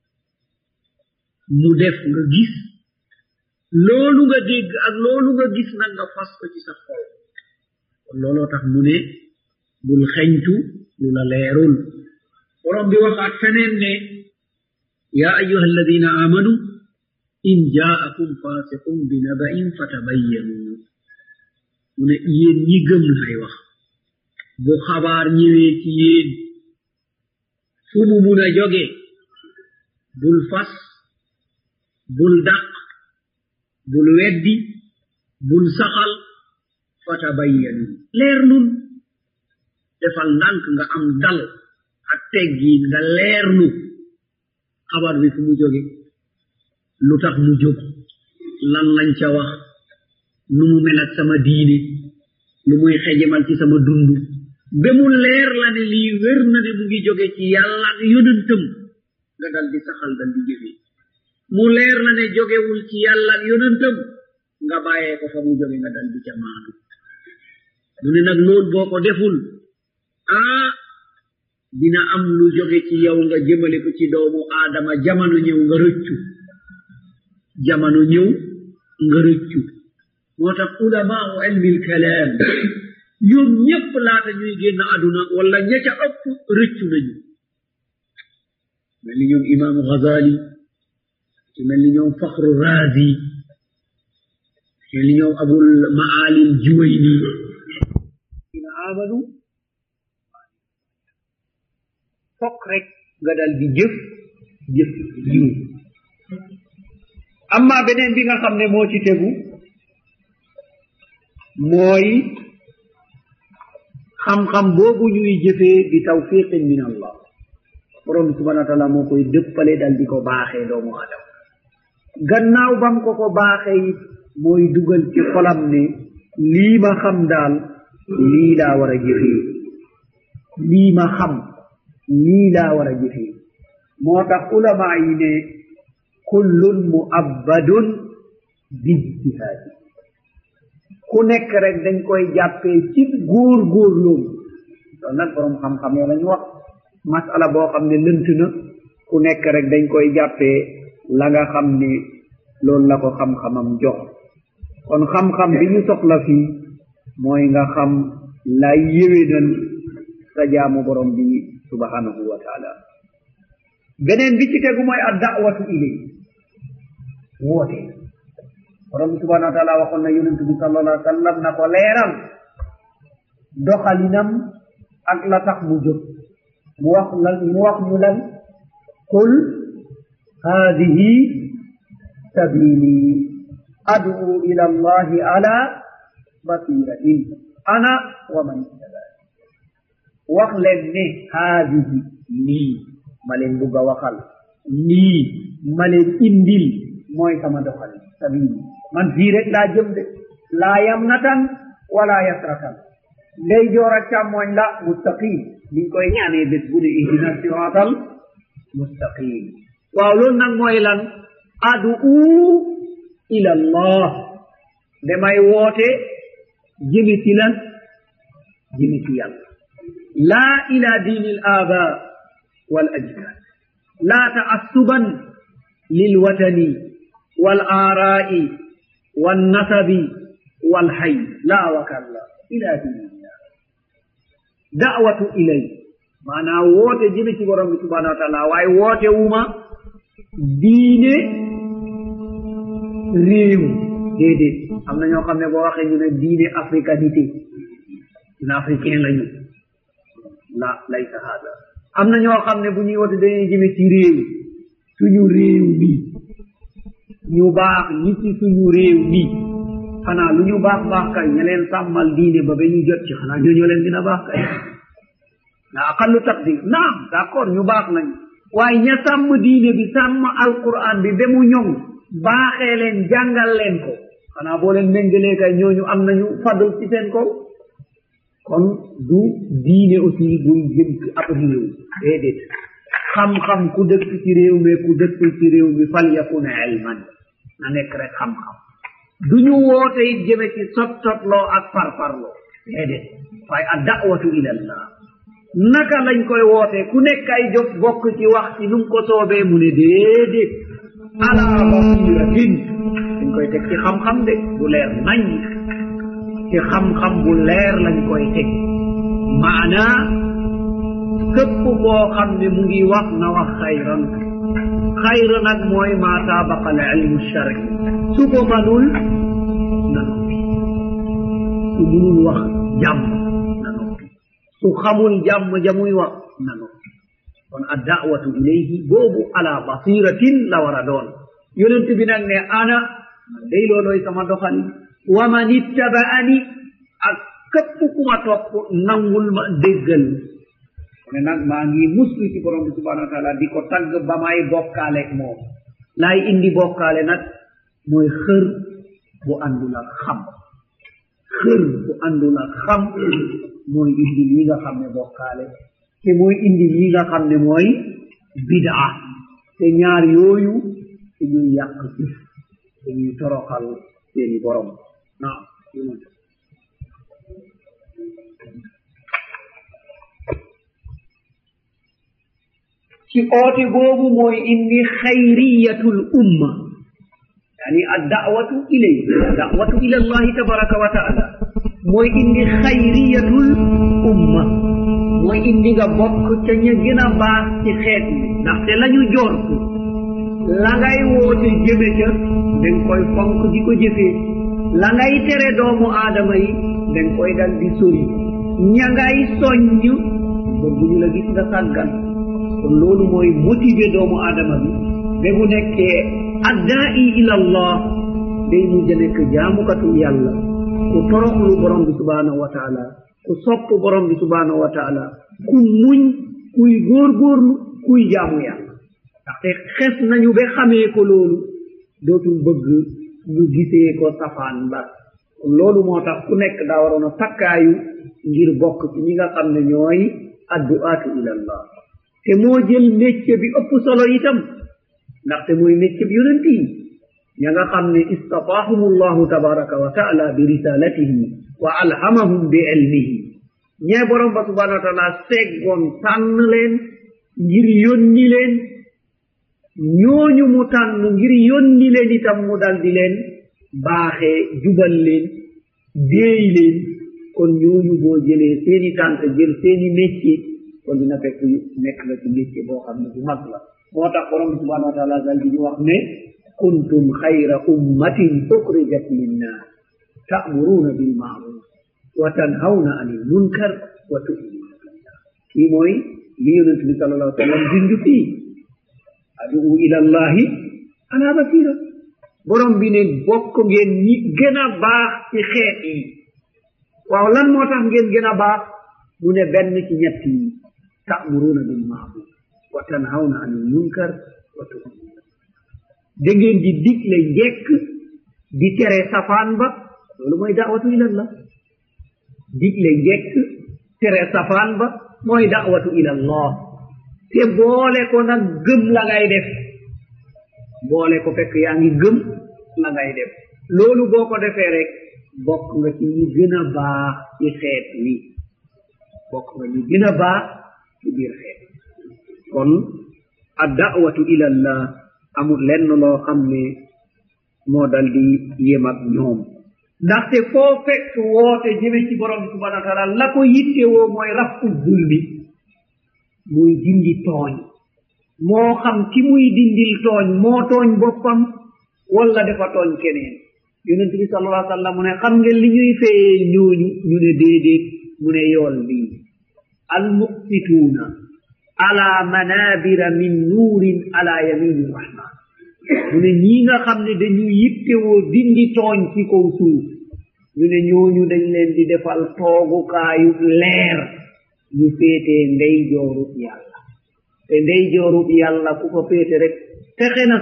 mu def nga gis loolu nga dégg ak loolu nga gis nag nga fas ko ci sa xol kon looloo tax mu ne bul xeñtu lu la leerul borom bi waxaat feneen ne yaa ayuha alladina amanu in jaakum fasiqun bi naba'in fatabayyanu mu ne yéen ñi gëm lay wax bu xabaar ñëwee ci yéen fu mu mun a jóge bul fas bul dàq bul weddi bul saxal fatabayyanu leerlul defal ndànk nga am dal ak teggiin nga leerlu xabar bi fu mu jóge lu tax mu jóg lan lañ ca wax nu mu mel ak sama diine lu muy xejemal ci sama dund ba mu leer la ne lii wér na ne mu ngi jóge ci yàlla ak yonentam nga dal di saxal dal di jëfe mu leer la ne jógewul ci yàlla ak yonentam nga bàyyee ko fa mu jóge nga dal di ca maandu mu ne nag loolu boo ko deful dina am lu jóge ci yow nga jëmale ko ci doomu aadama jamono ñëw nga rëccu jamono ñëw nga rëccu moo tax ulamaau ilmil kalaam ñoom ñépp laata ñuy génn àdduna wala ña ca ëpp rëccu nañu mel ni ñoom imaamu Ghazali ci mel ni ñoom Fakhru Razi mel ni ñoom Abul Ma'alim Juwayni ina amanu fokk rek nga dal di jëf yiw amma beneen bi nga xam ne moo ci tegu mooy xam-xam boobu ñuy jëfee bi tawfiqin min allah borom subhanahu wa taala moo koy dëppale dal di ko baaxee doomu adam gannaaw bam ko ko baaxee it mooy dugal ci xolam ne lii ma xam daal lii laa war a jëfee lii ma xam lii laa war a jëfee moo tax ulama yi ne kullun mu'abbadun bijtihaadi ku nekk rek dañ koy jàppee ci góor-góorloom loolu nag borom xam-xam yoo lañu wax masala boo xam ne lënt na ku nekk rek dañ koy jàppee la nga xam ne loolu la ko xam-xamam jox kon xam-xam bi ñu soxla fii mooy nga xam lay yéwénal sa jaamu borom bi subhanahu wa taala beneen bi ci tegu mooy ad da'watu ilay woote borom bi subhanahu wa taala waxoon na yonent bi sallallahu alayhi wa sallam na ko leeral doxalinam ak la tax mu jóg mu wax ñu lan qul hadihi sabili ad'u ila allahi ala basiratin ana wa man ittaba'ani wax leen ne hadihi nii ma leen bugg a waxal nii ma leen indil mooy sama doxalin sabili man fii rek laa jëm de laa yamnatan wala yasratan ndey joor ak càmmooñ la mustaqim liñ koy ñaanee bés bu ne ihdina siratal mustaqim waaw loolu nag mooy lan adu ila allah damay woote jëme ci lan jëme ci yàlla laa ila diini al aba wal ajdad laa taassuban lilwatani wal aaraai wal nasabi wal hay laa wakalla ila diinillah da'watu ilay maanaa woote jëme ci borom bi subhanahu wa taala waaye woote wuma diine réew déedéet am na ñoo xam ne boo waxee ñu ne diine africanité na africain lañu la laysa hada am na ñoo xam ne bu ñuy woote dañuy jëme ci réew suñu réew mi ñu baax ñi ci suñu réew mi xanaa lu ñu baax baax kay ña leen sàmmal diine ba ba ñu jot ci xanaa ñoo leen dina baax kay na aqallu taqdir naam d'accord ñu baax nañu waaye ña sàmm diine bi sàmm alquran bi ba mu ñoŋ baaxee leen jàngal leen ko xanaa boo leen méngalee kay ñooñu am nañu fadl ci seen kaw kon du diine aussi duy jëm ci ab réew déedéet xam-xam ku dëkk ci réew mi ku dëkk ci réew mi fal yakun ilman na nekk rek xam-xam du ñu woote it jëme ci sot-sotloo ak parparloo déedéet waaye ad da'watu ila allah naka lañ koy woote ku nekk ay jóg bokk ci wax ci nu mu ko soobee mu ne déedéet ala basiratin dañ koy teg ci xam-xam de bu leer nañ ci xam-xam bu leer lañ koy teg maanaa képp koo xam ne mu ngi wax na wax xayran xayra nag mooy maa saabaqa al ilmu shari su ko manul na noppi su munul wax jàmm na noppi su xamul jàmm ja muy wax na noppi kon ad da'watu ilayhi boobu ala basiratin la war a doon yonent bi nag ne ana day loolooy sama doxali wa man ittaba'ani ak képp ku ma topp nangul ma déggal ne nag maa ngi muslu ci borom bi subhanahu wa taala di ko tagg ba may bokkaaleeg moom laay indi bokkaale nag mooy xër bu àndul ak xam xër bu àndul ak xam mooy indi lii nga xam ne bokkaale te mooy indi lii nga xam ne mooy bidaa te ñaar yooyu te ñuy yàq jëf te ñuy toroxal seeni borom naam ci oote boobu mooy indi xayriyatul umma yani ad-da'watu ilay da'watu ila allahi tabaraka wa ta'ala mooy indi xayriyatul umma mooy indi nga bokk ca ña gën a baax ci xeet yi ndaxte la ñu jortu la ngay woote jëme ca danga koy fonk di ko jëfee la ngay tere doomu aadama yi danga koy dal di sori ña ngay soññ bëgguñu la gis nga sàggan kon loolu mooy motiver doomu aadama bi ba bu nekkee adda'i ila allah day mujj nekk jaamukatu yàlla ku toroxlu borom bi subhanahu wa taala ku sopp borom bi subhanahu wa taala ku muñ kuy góorgóorlu kuy jaamu yàlla ndaxte xes nañu ba xamee ko loolu dootul bëgg ñu gisee ko safaan ba kon loolu moo tax ku nekk daa waroon a takkaayu ngir bokk ci ñi nga xam ne ñooy addu'aatu ila allah te moo jël métier bi ëpp solo itam ndaxte mooy métier bi yonent yi ña nga xam ne istatahum allahu tabaraka wa taala bi risalatihi wa alhamahum bi ilmihi ñee borom ba subhanahu wa taala seggoon tànn leen ngir yónni leen ñooñu mu tànn ngir yónni leen itam mu dal di leen baaxee jubal leen déey leen kon ñooñu boo jëlee seeni tànk jël seeni métier kon dina fekk nekk nga ci métier boo xam ne bu mag la moo tax borom bi subhanahu wa taala dal di ñu wax ne kuntum xayra ummatin uxrijat linnas ta'muruna bil ma'ruf wa tanhawna anil munkar wa tu'minuna billah kii mooy li yonent bi sallallahu alayhi wa sallam junju fii adu ila allahi ala basira borom bi ne bokk ngeen ñi gën a baax ci xeet yi waaw lan moo tax ngeen gën a baax mu ne benn ci ñett yi ta'muruna bil ma'ruf wa tanhawna anil munkar wa tu'minuna da ngeen di digle njekk di tere safaan ba loolu mooy da'watu ila allah digle njekk tere safaan ba mooy da'watu ila allah te boole ko nag gëm la ngay def boole ko fekk yaa ngi gëm la ngay def loolu boo ko defee rek bokk nga ci ñi gën a baax ci xeet wi bokk nga ñi gën a baax ci biir xeet kon ad-da'watu ila allah amul lenn loo xam ne moo dal di yem ak ñoom ndaxte foo fekk woote jëme ci borom bi subhanahu wa taala la ko yittewoo mooy rafu zulmi muy dindi tooñ moo xam ki muy dindil tooñ moo tooñ boppam wala dafa tooñ keneen yonent bi sallallahu alayhi wa sallam mu ne xam ngeen li ñuy feyee ñooñu ñu ne déedéet mu ne yool bii almuqsituuna ala manabira min nuurin ala yamini rahman mu ne ñii nga xam ne dañu yittewoo dindi tooñ ci kaw suuf ñu ne ñooñu dañ leen di defal toogukaayu leer ñu féetee ndey joorub yàlla te ndey joorub yàlla ku ko féete rek fexe na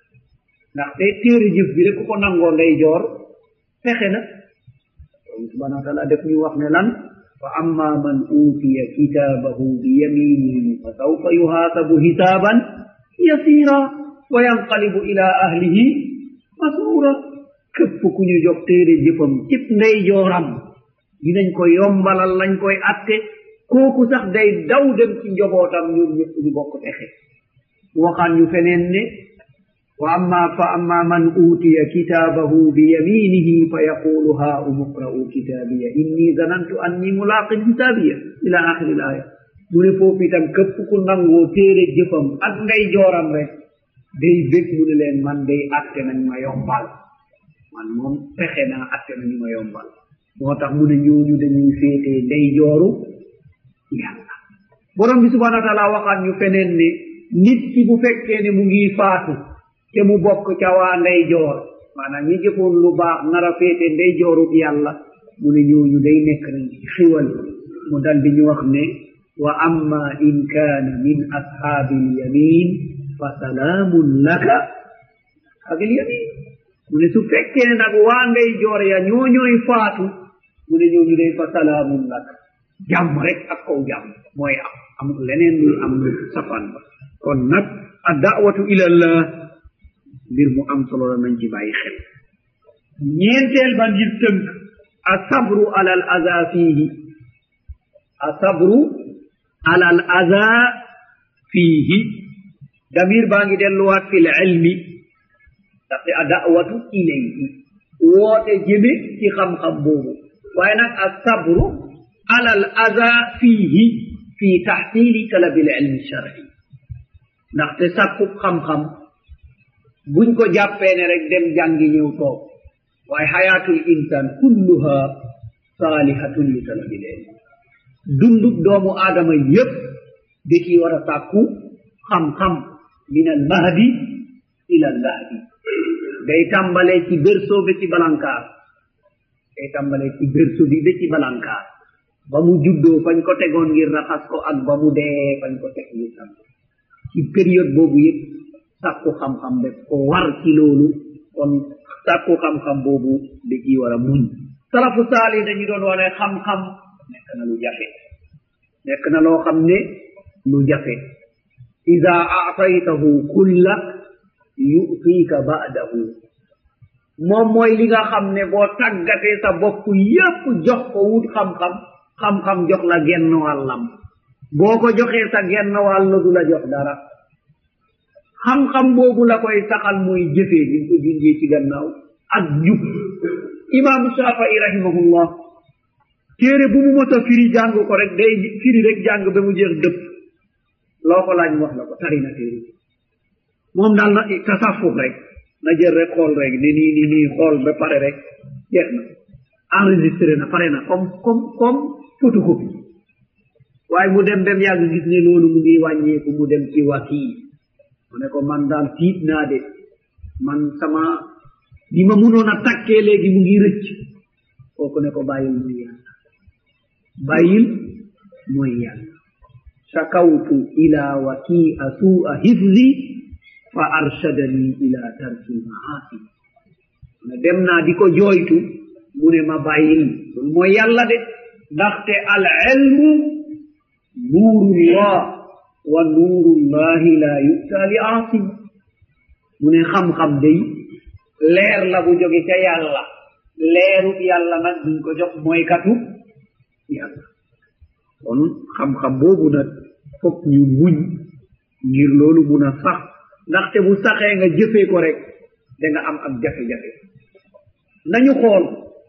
ndaxte téere jëf bi rek ku ko nangoo ndey joor fexe na subhanahu wa taala def ñu wax ne lan fa amma man utiya kitaabahu bi yaminihi fa sawfa yuhaasabu hisaaban yasira wa yanqalibu ila ahlihi masrura képp ku ñu jox téere jëfam cib ndey jooram dinañ ko yombalal lañ koy atte kooku sax day daw dem ci njobootam ñoom ñëpp ñu bokk texe waxaan ñu feneen ne wa amma man utiya kitaabahu bi yaminihi fa yaqulu ha umqra'u kitaabiya inni zanantu anni mulaqin hisaabiya ila axiri l aya mu ne foofu itam képp ku nangoo téere jëfam ak ndey jooram rek day bég mu ne leen man day atte nañ ma yombal man moom fexe naa atte nañu ma yombal moo tax mu ne ñooñu dañuy féetee ndey jooru yàlla borom bi subhanahu wa taala waxaat ñu feneen ne nit ki bu fekkee ne mu ngi faatu te mu bokk ca waa ndey joor maanaam ñi jëfoon lu baax nar a féete ndey joorub yàlla mu ne ñooñu day nekk nañ ci xiwal mu dal di ñu wax ne wa amma in kaana min ashaabil yamin fa salaamun laka ashaabil yamin mu ne su fekkee ne nag waa ndey joor ya ñooñooy faatu mu ne ñooñu day fa salaamun laka jàmm rek ak kaw jàmm mooy am amul leneen luy am lu safaan ba kon nag ad-da'watu ila allah mbir mu am solo la nañ ci bàyyi xel ñeenteel ba ngir tënk asabru ala al aza fiihi asabru ala al aza fiihi damir baa ngi delluwaat fi l ilmi ndaxte ad-da'watu ilayhi woote jëme ci xam-xam boobu waaye nag asabru ala al aza fiihi fi taxsili talabi l ilmi shar'i ndaxte sàkku xam-xam buñ ko jàppee ne rek dem jàngi ñëw toog waaye xayaatul insan kulluha saalihatun li talabil ilm dundub doomu aadama yépp da ci war a sàkku xam-xam min al mahdi ila al lahdi day tàmbalee ci berceau ba ci balankaar day tàmbalee ci berceau bi ba ci balankaar ba mu juddoo fañ ko tegoon ngir raxas ko ak ba mu dee fañ ko teg ngir sam ci période boobu yépp sàkku xam-xam def ko war ci loolu kon sàkku xam-xam boobu da ciy war a muñ salafu saali dañu doon wane xam-xam nekk na lu jafe nekk na loo xam ne lu jafe ida aataytahu kullak yu'tika ba'dahu moom mooy li nga xam ne boo tàggatee sa bopp yépp jox ko wut xam-xam xam-xam jox la genn wàllam boo ko joxee sa genn wàll du la jox dara xam-xam boobu la koy saxal muy jëfee ni ko dindee ci gannaaw ak jub imaamu Shafii rahimahullah téere bu mu mos a firi jàng ko rek day firi rek jàng ba mu jeex dëpp loo ko laaj wax la ko tari na téere moom daal na tasafuf rek na jël rek xool rek ne nii xool ba pare rek jeex na enregistré na pare na comme photocopie waaye mu dem bem yàgg gis ne loolu mu ngi wàññeeku mu dem ci wakii mu ne ko man daal tiit naa de man sama li ma munoon a takkee léegi mu ngi rëcc kooku ne ko bàyyil mooy yàlla shakawtu ila waki'a su'a hifzi fa arshadani ila tarki maasi ne dem naa di ko jooytu mu ne ma bàyyil loolu mooy yàlla de ndaxte al ilmu nuurullah wa nuurullahi la yu'ta li aasim mu ne xam-xam day leer la bu jóge ca yàlla leerut yàlla nag duñ ko jox mooy katu yàlla kon xam-xam boobu nag fokk ñu muñ ngir loolu mun a sax ndaxte bu saxee nga jëfee ko rek da nga am jafe-jafe nañu xool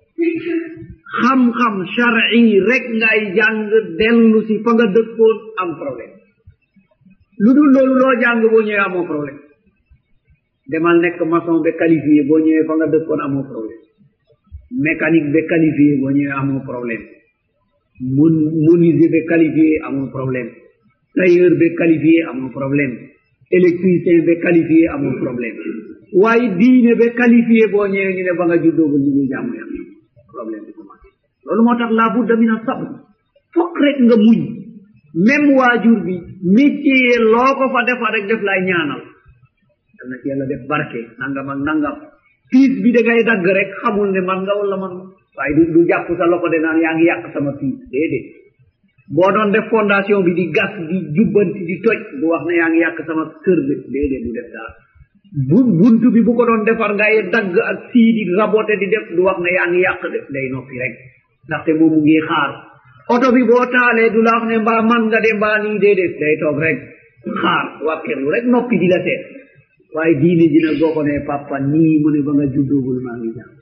xam-xam shar'i rek ngay jàng dellu si fa nga dëkkoon am problème lu dul loolu loo jàng boo ñëwee amoo problème demal nekk maçon ba qualifié boo ñëwee fa nga dëkkoon amoo problème mécanique ba qualifié boo ñëwee amoo problème menuisier ba qualifié amoo problème tailleur ba qualifié amoo problème électricien ba qualifié amoo problème waaye diine ba qualifié boo ñëwee ñu ne ba nga juddoogul ñu ngi jàmm yàlla problème bi commencé loolu moo tax la budda min sabr fokk rek nga muñ même waajur bi métier loo ko fa defa rek def lay ñaanal dal na ci yàlla def barke nangam ak nangam piis bi da ngay dagg rek xamul ne man nga wala man waaye du jàpp sa loxo de naan yaa ngi yàq sama piis déedéet boo doon def fondation bi di gas di jubbanti di toj du wax ne yaa ngi yàq sama kër de déedéet du def daal buntu bi bu ko doon defar ngay dagg ak sii di raboté di def du wax ne yaa ngi yàq de day noppi rek ndaxte moom mu ngi xaar oto bi boo taalee du la wax ne mbaa man nga de mbaa nii déedéet day toog rek xaar wàkkeerlu rek noppi di la seet waaye diine ji nag boo ko ne papa nii mu ne ba nga juddoogul maa ngi jàng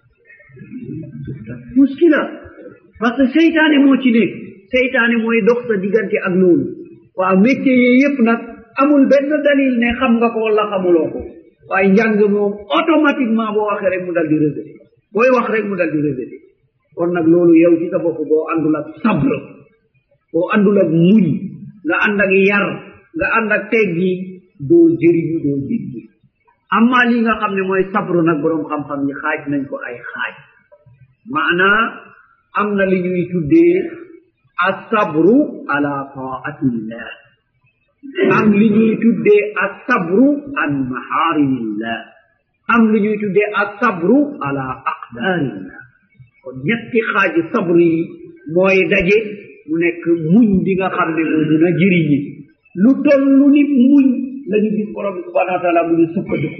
muskila parce que seytaane moo ci nekk seytaane mooy dox sa diggante ak loolu waaw métier yi yëpp nag amul benn dalil ne xam nga ko wala xamuloo ko waaye njàng moom automatiquement boo waxee rek mu dal di rejeté booy wax rek mu dal di rejeté kon nag loolu yow ci sa bopp boo àndul ak sabre boo àndul ak muñ nga ànd ak yar nga ànd ak teggi doo jëriñu doo jéggi amma li nga xam ne mooy sabru nag boroom xam-xam yi xaaj nañ ko ay xaaj maanaa am na li ñuy tuddee asabru ala taatillah am li ñuy tuddee asabru an maharimillah am li ñuy tuddee asabru ala aqdarillah kon ñetti xaaji sabru yi mooy daje mu nekk muñ bi nga xam ne moo dina jëriñi lu tollu ni muñ lañu gis borom bi subhanahu wa taala mu ne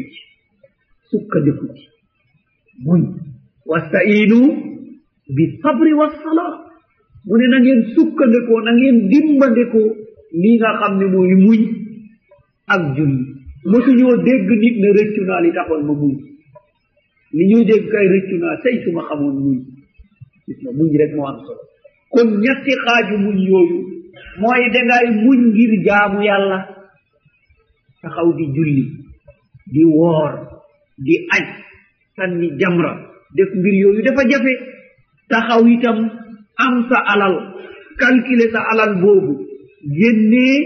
sukkandiku ci muñ wastainu bi sabri wassala mu ne na ngeen sukkandikoo na ngeen dimbandikoo lii nga xam ne mooy muñ ak julli mosuñoo dégg nit ne rëccu naa li taxoon ma muñ li ñuy dégg kay rëccu naa say suma xamoon muñ gis nga muñ rek moo am solo kon ñetti xaaju muñ yooyu mooy dangay muñ ngir jaamu yàlla taxaw di julli di woor di aj sànni jamra def mbir yooyu dafa jafe taxaw itam am sa alal calculer sa alal boobu génnee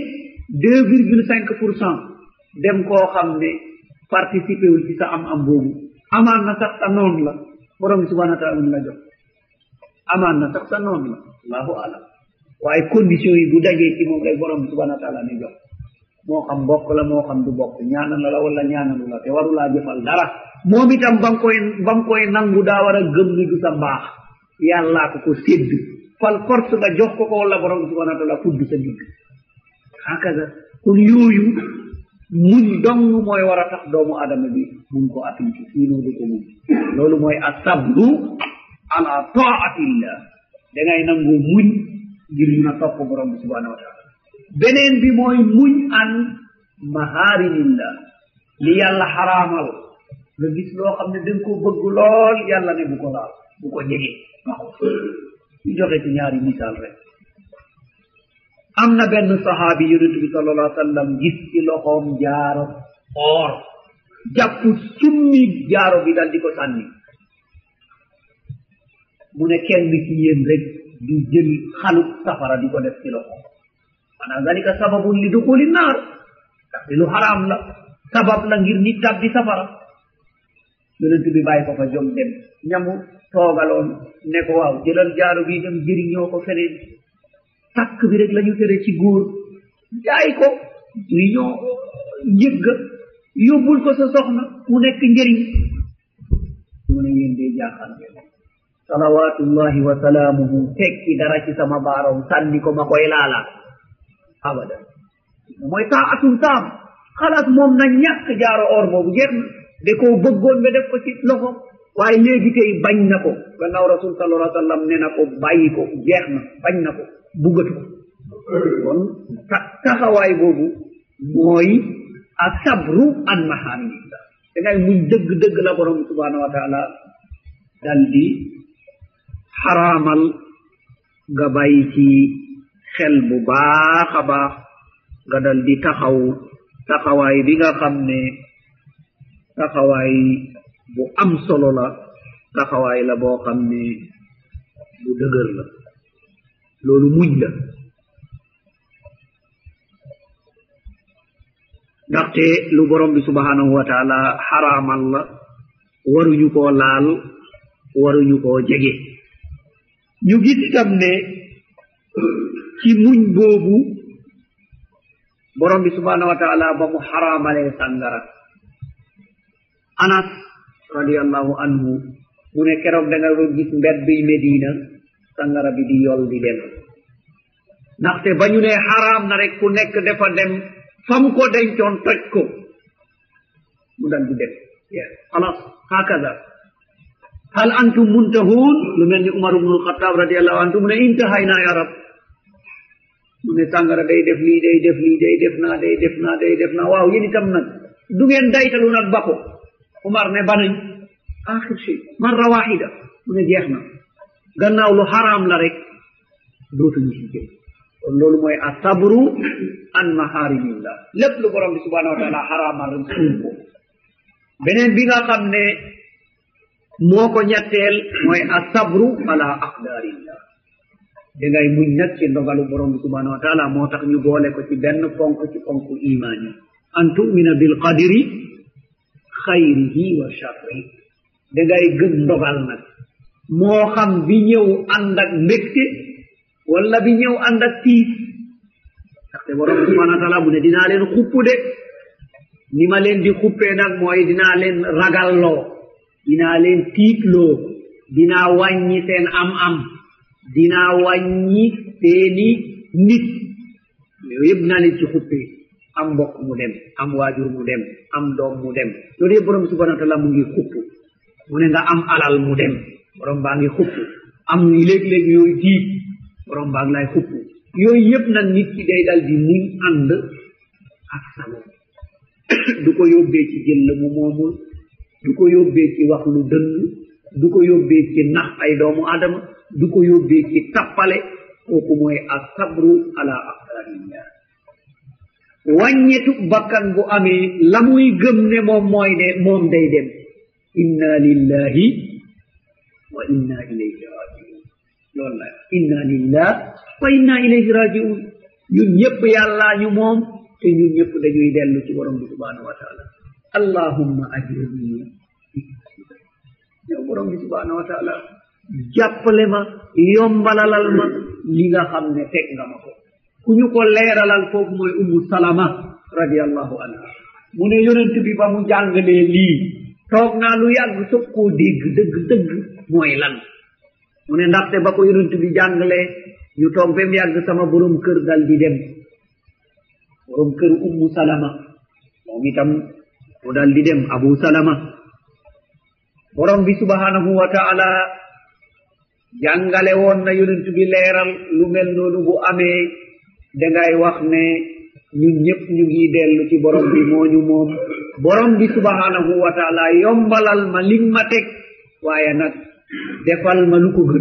2,5% dem koo xam ne participé wul ci sa am boobu amaan na sax sa noon la borom subhanahu wa taala la jox amaan na sax sa noon la allahu alam waaye condition yi bu dajee ci moom rek borom subhanahu wa taala ne jox moo xam bokk la moo xam du bokk ñaanal la wala ñaanalu la te warulaa jëfal dara moom itam ba nga koy nangu daa war a gëm ni du sa mbaax yàllaa ko sédd fal force nga jox ko wala borom subhanahu wa taala fudd sa digg hakaza kon yooyu muñ dong mooy war a tax doomu adama bi mun ko appliquer sinon du ko mun loolu mooy asabru ala taatillah dangay nangu muñ ngir mun a topp borom subhanahu wa taala beneen bi mooy muñ an maharimillah li yàlla xaraamal nga gis loo xam ne danga ko bëgg lool yàlla ne bu ko laal bu ko jege ñu joxe ci ñaari misaal rek am na benn saxaabi yonent bi sallallahu alayhi wa sallam gis ci loxoom jaaro or jàpp summi jaaro bi dal di ko sànni mu ne kenn ci yéen rek di jël xalu safara di ko def ci loxoom maanaam zalika sababun li duxuli naar ndaxte lu xaraam la sabab la ngir nit tabbi safara yonent bi bàyyi ko fa jóg dem ñamu toogaloon ne ko waaw jëlal jaaro bi dem jëriñoo ko feneen takk bi rek la ñu tere ci góor jaay ko jëriñoo njëgga yóbbul ko sa soxna mu nekk njëriñ mu ne yéen dee jaaxal salawatullahi wa salaamuhu tekki dara ci sama baaroom sànni ko ma koy laala abadan mooy taatun taam xalaat moom na ñàkk jaaro or boobu jeex na de koo bëggoon ba def ko ci loxo waaye léegi tey bañ na ko gannaaw rasul sallallahu alayhi wa sallam ne na ko bàyyi ko jeex na bañ na ko buggatu ko kon taxawaay boobu mooy asabru an maharimillah da ngay muñ dëgg la borom subhanahu wa taala dal di xaraamal nga bàyyi ci xel bu baax a baax nga dal di taxawaay bi nga xam ne taxawaay bu am solo la taxawaay la boo xam ne bu dëgër la loolu muñ la ndaxte lu borom bi subhanahu wa taala xaraamal la waruñu koo laal waruñu koo jege ñu gis itam ne ci muñ boobu borom bi subhanahu wa taala ba mu xaraamalee sàngara Anas radiallahu anhu mu ne keroog da nga doon gis mbedd bi Medina sàngara bi di yol di dem ndaxte ba ñu ne xaraam na rek ku nekk dafa dem fam ko dencoon toj ko mu dal di dem xalas hakaza hal antum muntahun lu mel ni Umar ibnu Xattaab radiallahu anhu mu ne intahayna ya rab mu ne sàngara day def lii day def lii day def naa waaw yéen itam nag du ngeen daytalu nag ba ko Umar ne banañ axir shay marra waxida mu ne jeex na gannaaw lu xaraam la rek dootuñu ci jëm kon loolu mooy asabru an maharimillah lépp lu borom bi subhanahu wa taala xaraamal rek suul ko beneen bi nga xam ne moo ko ñetteel mooy asabru ala aqdarillah dangay muñ nag ci ndogalu borom bi subhanahu wa taala moo tax ñu boole ko ci benn ponk ci ponk imaan yi an tumina bil qadri xayrihi wa sharrihi dangay gëm ndogal nag moo xam bi ñëw ànd ak mbégte wala bi ñëw ànd ak tiis ndaxte borom bi subhanahu wa taala mu ne dinaa leen xupp de ni ma leen di xuppee nag mooy dinaa leen ragalloo dinaa leen tiitloo dinaa wàññi seen am dinaa wàññi seeni nit yooyu yëpp dinaa leen ci xuppee am mbokk mu dem am waajur mu dem am doom mu dem loolu yëpp borom bi subhanahu wa taala mu ngi xupp mu ne nga am alal mu dem borom baa ngi xupp am léeg-léeg yooyu tiit borom baa ngi lay xupp yooyu yëpp nag nit ki day dal di muñ ànd ak salo du ko yóbbee ci jël la mu moomul du ko yóbbee ci wax lu dëng du ko yóbbee ci nax ay doomu adama du ko yóbbee ci tappale kooku mooy asabru ala aqdarillah wàññetu bakkan bu amee la muy gëm ne mooy ne moom day dem inna lillahi wa inna ilayhi rajiun loolu la inna lillah wa inna ilayhi rajiun ñun ñëpp yàllaa ñu moom te ñun ñëpp dañuy dellu ci borom bi subhanahu wa taala allahumma ajirni yow borom bi subhanahu wa taala jàppale ma yombalalal ma li nga xam ne teg nga ma ko ku ñu ko leeralal foofu mooy ummu salama radiallahu anha mu ne yonent bi ba mu jàngalee lii toog naa lu yàgg soog koo dégg dëgg mooy lan mu ne ndaxte ba ko yonent bi jàngalee ñu toog ba mu yàgg sama borom kër dal di dem borom kër ummu salama moom itam mu dal di dem abu salama borom bi subhanahu wa taala jàngale woon na yonent bi leeral lu mel noonu bu amee dangay wax ne ñun ñëpp ñu ngi dellu ci borom bi moo ñu moom borom bi subhanahu wa taala yombalal ma lim ma teg waaye nag defal ma lu ko gën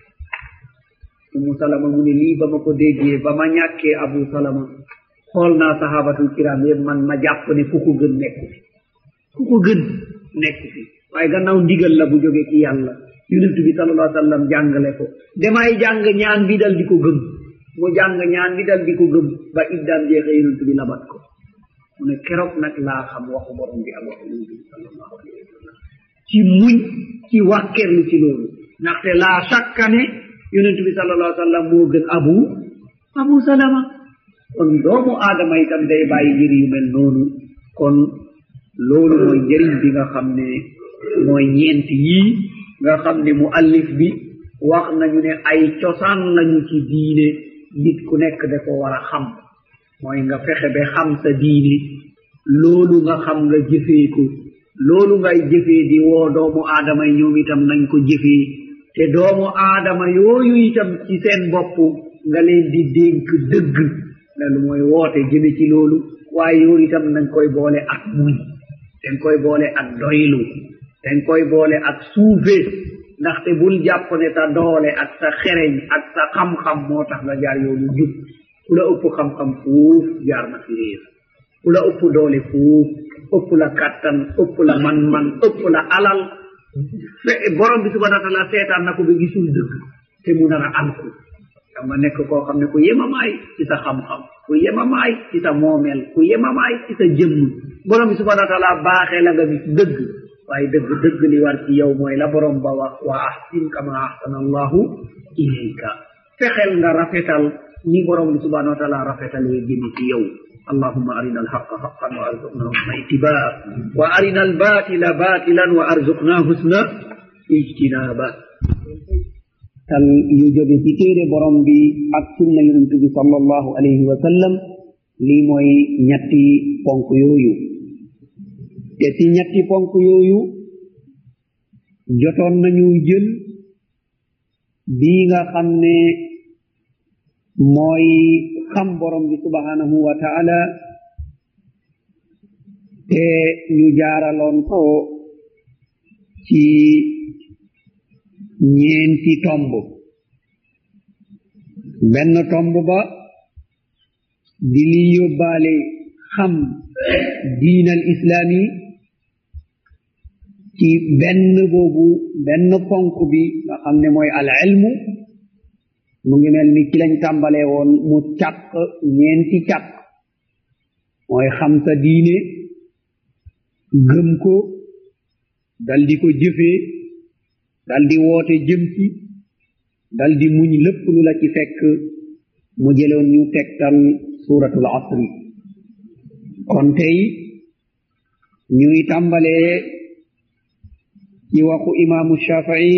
ummu salama mu ne lii ba ma ko déggee ba ma ñàkkee abu salama xool naa sahabatul kiram yëpp man ma jàpp ne ku ko gën nekku fi ku ko gën nekku fi waaye gannaaw ndigal la bu jóge ci yàlla yonent bi sallallahu alayhi wa sallam jàngale ko damay jàng ñaan bi dal di ko gëm mu jàng ñaan bi dal di ko gëm ba iddaam jeexee yonent bi labat ko mu ne keroog nag laa xam waxu borom bi ak waxu yonent bi sallallahu alayhi wa sallam ci muñ ci wàkkerlu ci loolu ndaxte laa shakka ne yonent bi sallallahu alayhi wa sallam moo gën abu salama kon doomu aadama itam day bàyyi mbir yu mel noonu kon loolu mooy njëriñ bi nga xam ne mooy ñeent yii nga xam ne muallif bi wax nañu ne ay cosaan lañu ci diine nit ku nekk da ko war a xam mooy nga fexe ba xam sa diine loolu nga xam nga jëfee ko loolu ngay jëfee di woo doomu aadama yi ñoom itam nañ ko jëfee te doomu aadama yooyu itam ci seen bopp nga leen di dénk dëgg loolu mooy woote jëme ci loolu waaye yooyu itam nañ koy boole ak muñ dañ koy boole ak doylu dañ koy boole ak suufe ndaxte bul jàpp ne sa doole ak sa xereñ ak sa xam-xam moo tax nga jaar yoonu jub ku la ëpp xam-xam fuuf jaar na fi réer ku la ëpp doole fuuf ëpp la kattan ëpp la man-man ëpp la alal borom bi subhanahu wa taala seetaan na ko ba gisul dëgg te mu nar a alku nga nekk koo xam ne ku yemamaay ci sa xam-xam ku yemamaay ci sa moomeel ku yemamaay ci sa jëmm borom bi subhanahu wa taala baaxee la nga gis dëgg waaye dëgg li war ci yow mooy la borom ba wax wa ahsin kama ahsana allahu ilayka fexeel nga rafetal ni borom bi subhanahu wa taala rafetalee jëmi ci yow اللهم أرنا الحق حقا وارزقنا حسن اتباعه وأرنا الباطل باطلا وارزقنا حسن اجتنابه tal yu jóge ci téere borom bi ak sunna yonent bi sallallahu alayhi wa sallam lii mooy ñetti ponk yooyu te ci ñetti ponk yooyu jotoon nañu jël bii nga xam ne mooy xam borom bi subhanahu wa ta'ala te ñu jaaraloon ko ci ñeenti tomb benn tomb ba di li yóbbaale xam diinal islaami ci benn boobu benn ponk bi nga xam ne mooy al ilmu mu ngi mel ni ci lañ tàmbalee woon mu càq ñeenti càq mooy xam sa diine gëm ko dal di ko jëfee dal di woote jëm ci dal di muñ lépp lu la ci fekk mu jëloon ñu tegtal suratul asri kon tey ñuy tàmbalee ci waxu imaamu shafii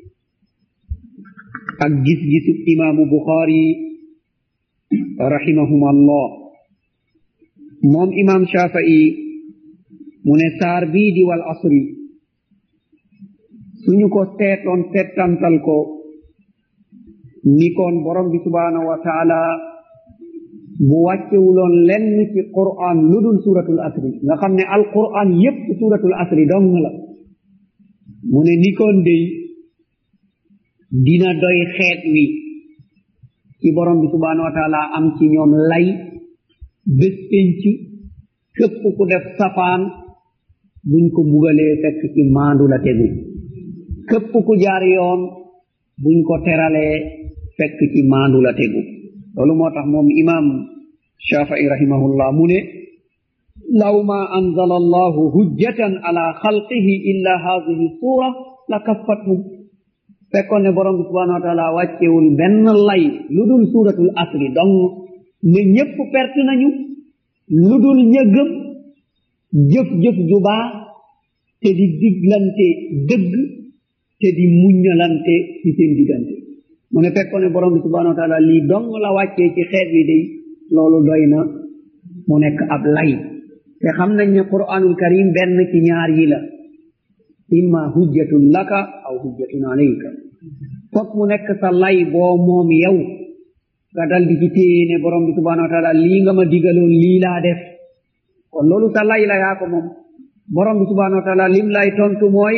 ak gis-gisu imaamu buxaari rahimahumullah moom imaam shafii mu ne saar bii di wal asri suñu ko seetoon settantal ko ni kon borom bi subhanahu wa taala bu wàccewuloon lenn ci qur'an lu dul suratul asri nga xam ne al qur'an yépp suratul asri dong la mu ne ni kon dey dina doy xeet wi ci borom bi subhanahu wa taala am ci ñoom lay bés penc képp ku def safaan buñ ko bugalee fekk ci maandu la tegu képp ku jaar yoon buñ ko teralee fekk ci maandu la tegu loolu moo tax moom imam shafii rahimahullah mu ne law ma anzala allahu hujjatan ala xalqihi illa hadhihi sura la kaffathum fekkoon ne borom bi subhanahu wa taala wàccewul benn lay lu dul suratul asri donc ne ñépp perte nañu lu dul ña gëm jëf-jëf ju baax te di diglante dëgg te di muññalante ci seen diggante mu ne fekkoon ne borom bi subhanahu wa taala lii dong la wàccee ci xeet wi day loolu doy na mu nekk ab lay te xam nañ ne qur'anul karim benn ci ñaar yi la imma hujjatun laka aw hujjatun alayka fokk mu nekk sa lay boo moom yow nga dal di ci téye ne borom bi subhanahu wa taala lii nga ma digaloon lii laa def kon loolu sa lay la yaa ko moom borom bi subhanahu wa taala lim lay tontu mooy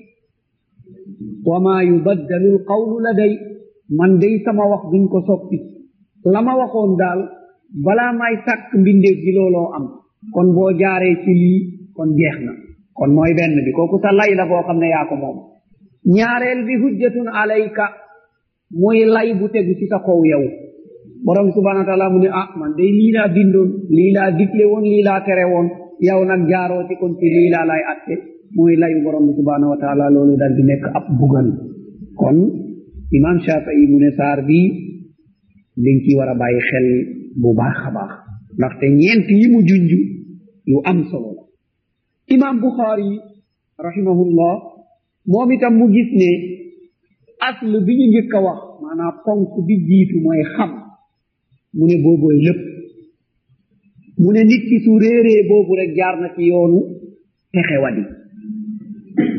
wa ma yubaddalu l qawlu laday man day sama wax duñ ko soppi la ma waxoon daal balaa may sàkk mbindeef gi looloo am kon boo jaaree ci lii kon jeex na kon mooy benn bi kooku sa lay la boo xam ne yaa ko moom ñaareel bi hujjatun alayka mooy lay bu tegu ci sa kaw yow borom subhanahu wa taala mu ne ah man day lii laa bindoon lii laa digle woon lii laa tere woon yow nag jaaroo ci kon ci lii laa lay atte mooy layu borom bi subhanahu wa taala loolu dal di nekk ab bugal kon imam shafii mu ne saar bi dañ ci war a bàyyi xel bu baax a baax ndaxte ñeent yi mu junj yu am solo la imam buxaari rahimahullah moom itam mu gis ne asl bi ñu njëkk a wax maanaam ponk bi jiitu mooy xam mu ne boobooy lépp mu ne nit ki su réeree boobu rek jaar na ci yoonu texewadi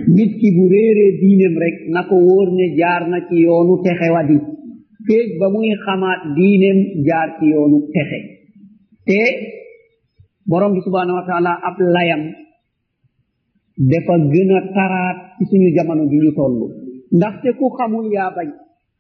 nit ki bu réeree diineem rek na ko wóor ne jaar na ci yoonu texewadi féeg ba muy xamaat diineem jaar ci yoonu texe te borom bi subhanahu wa taala ab layam dafa gën a taraat ci suñu jamono bi ñu toll ndaxte ku xamul yaa bañ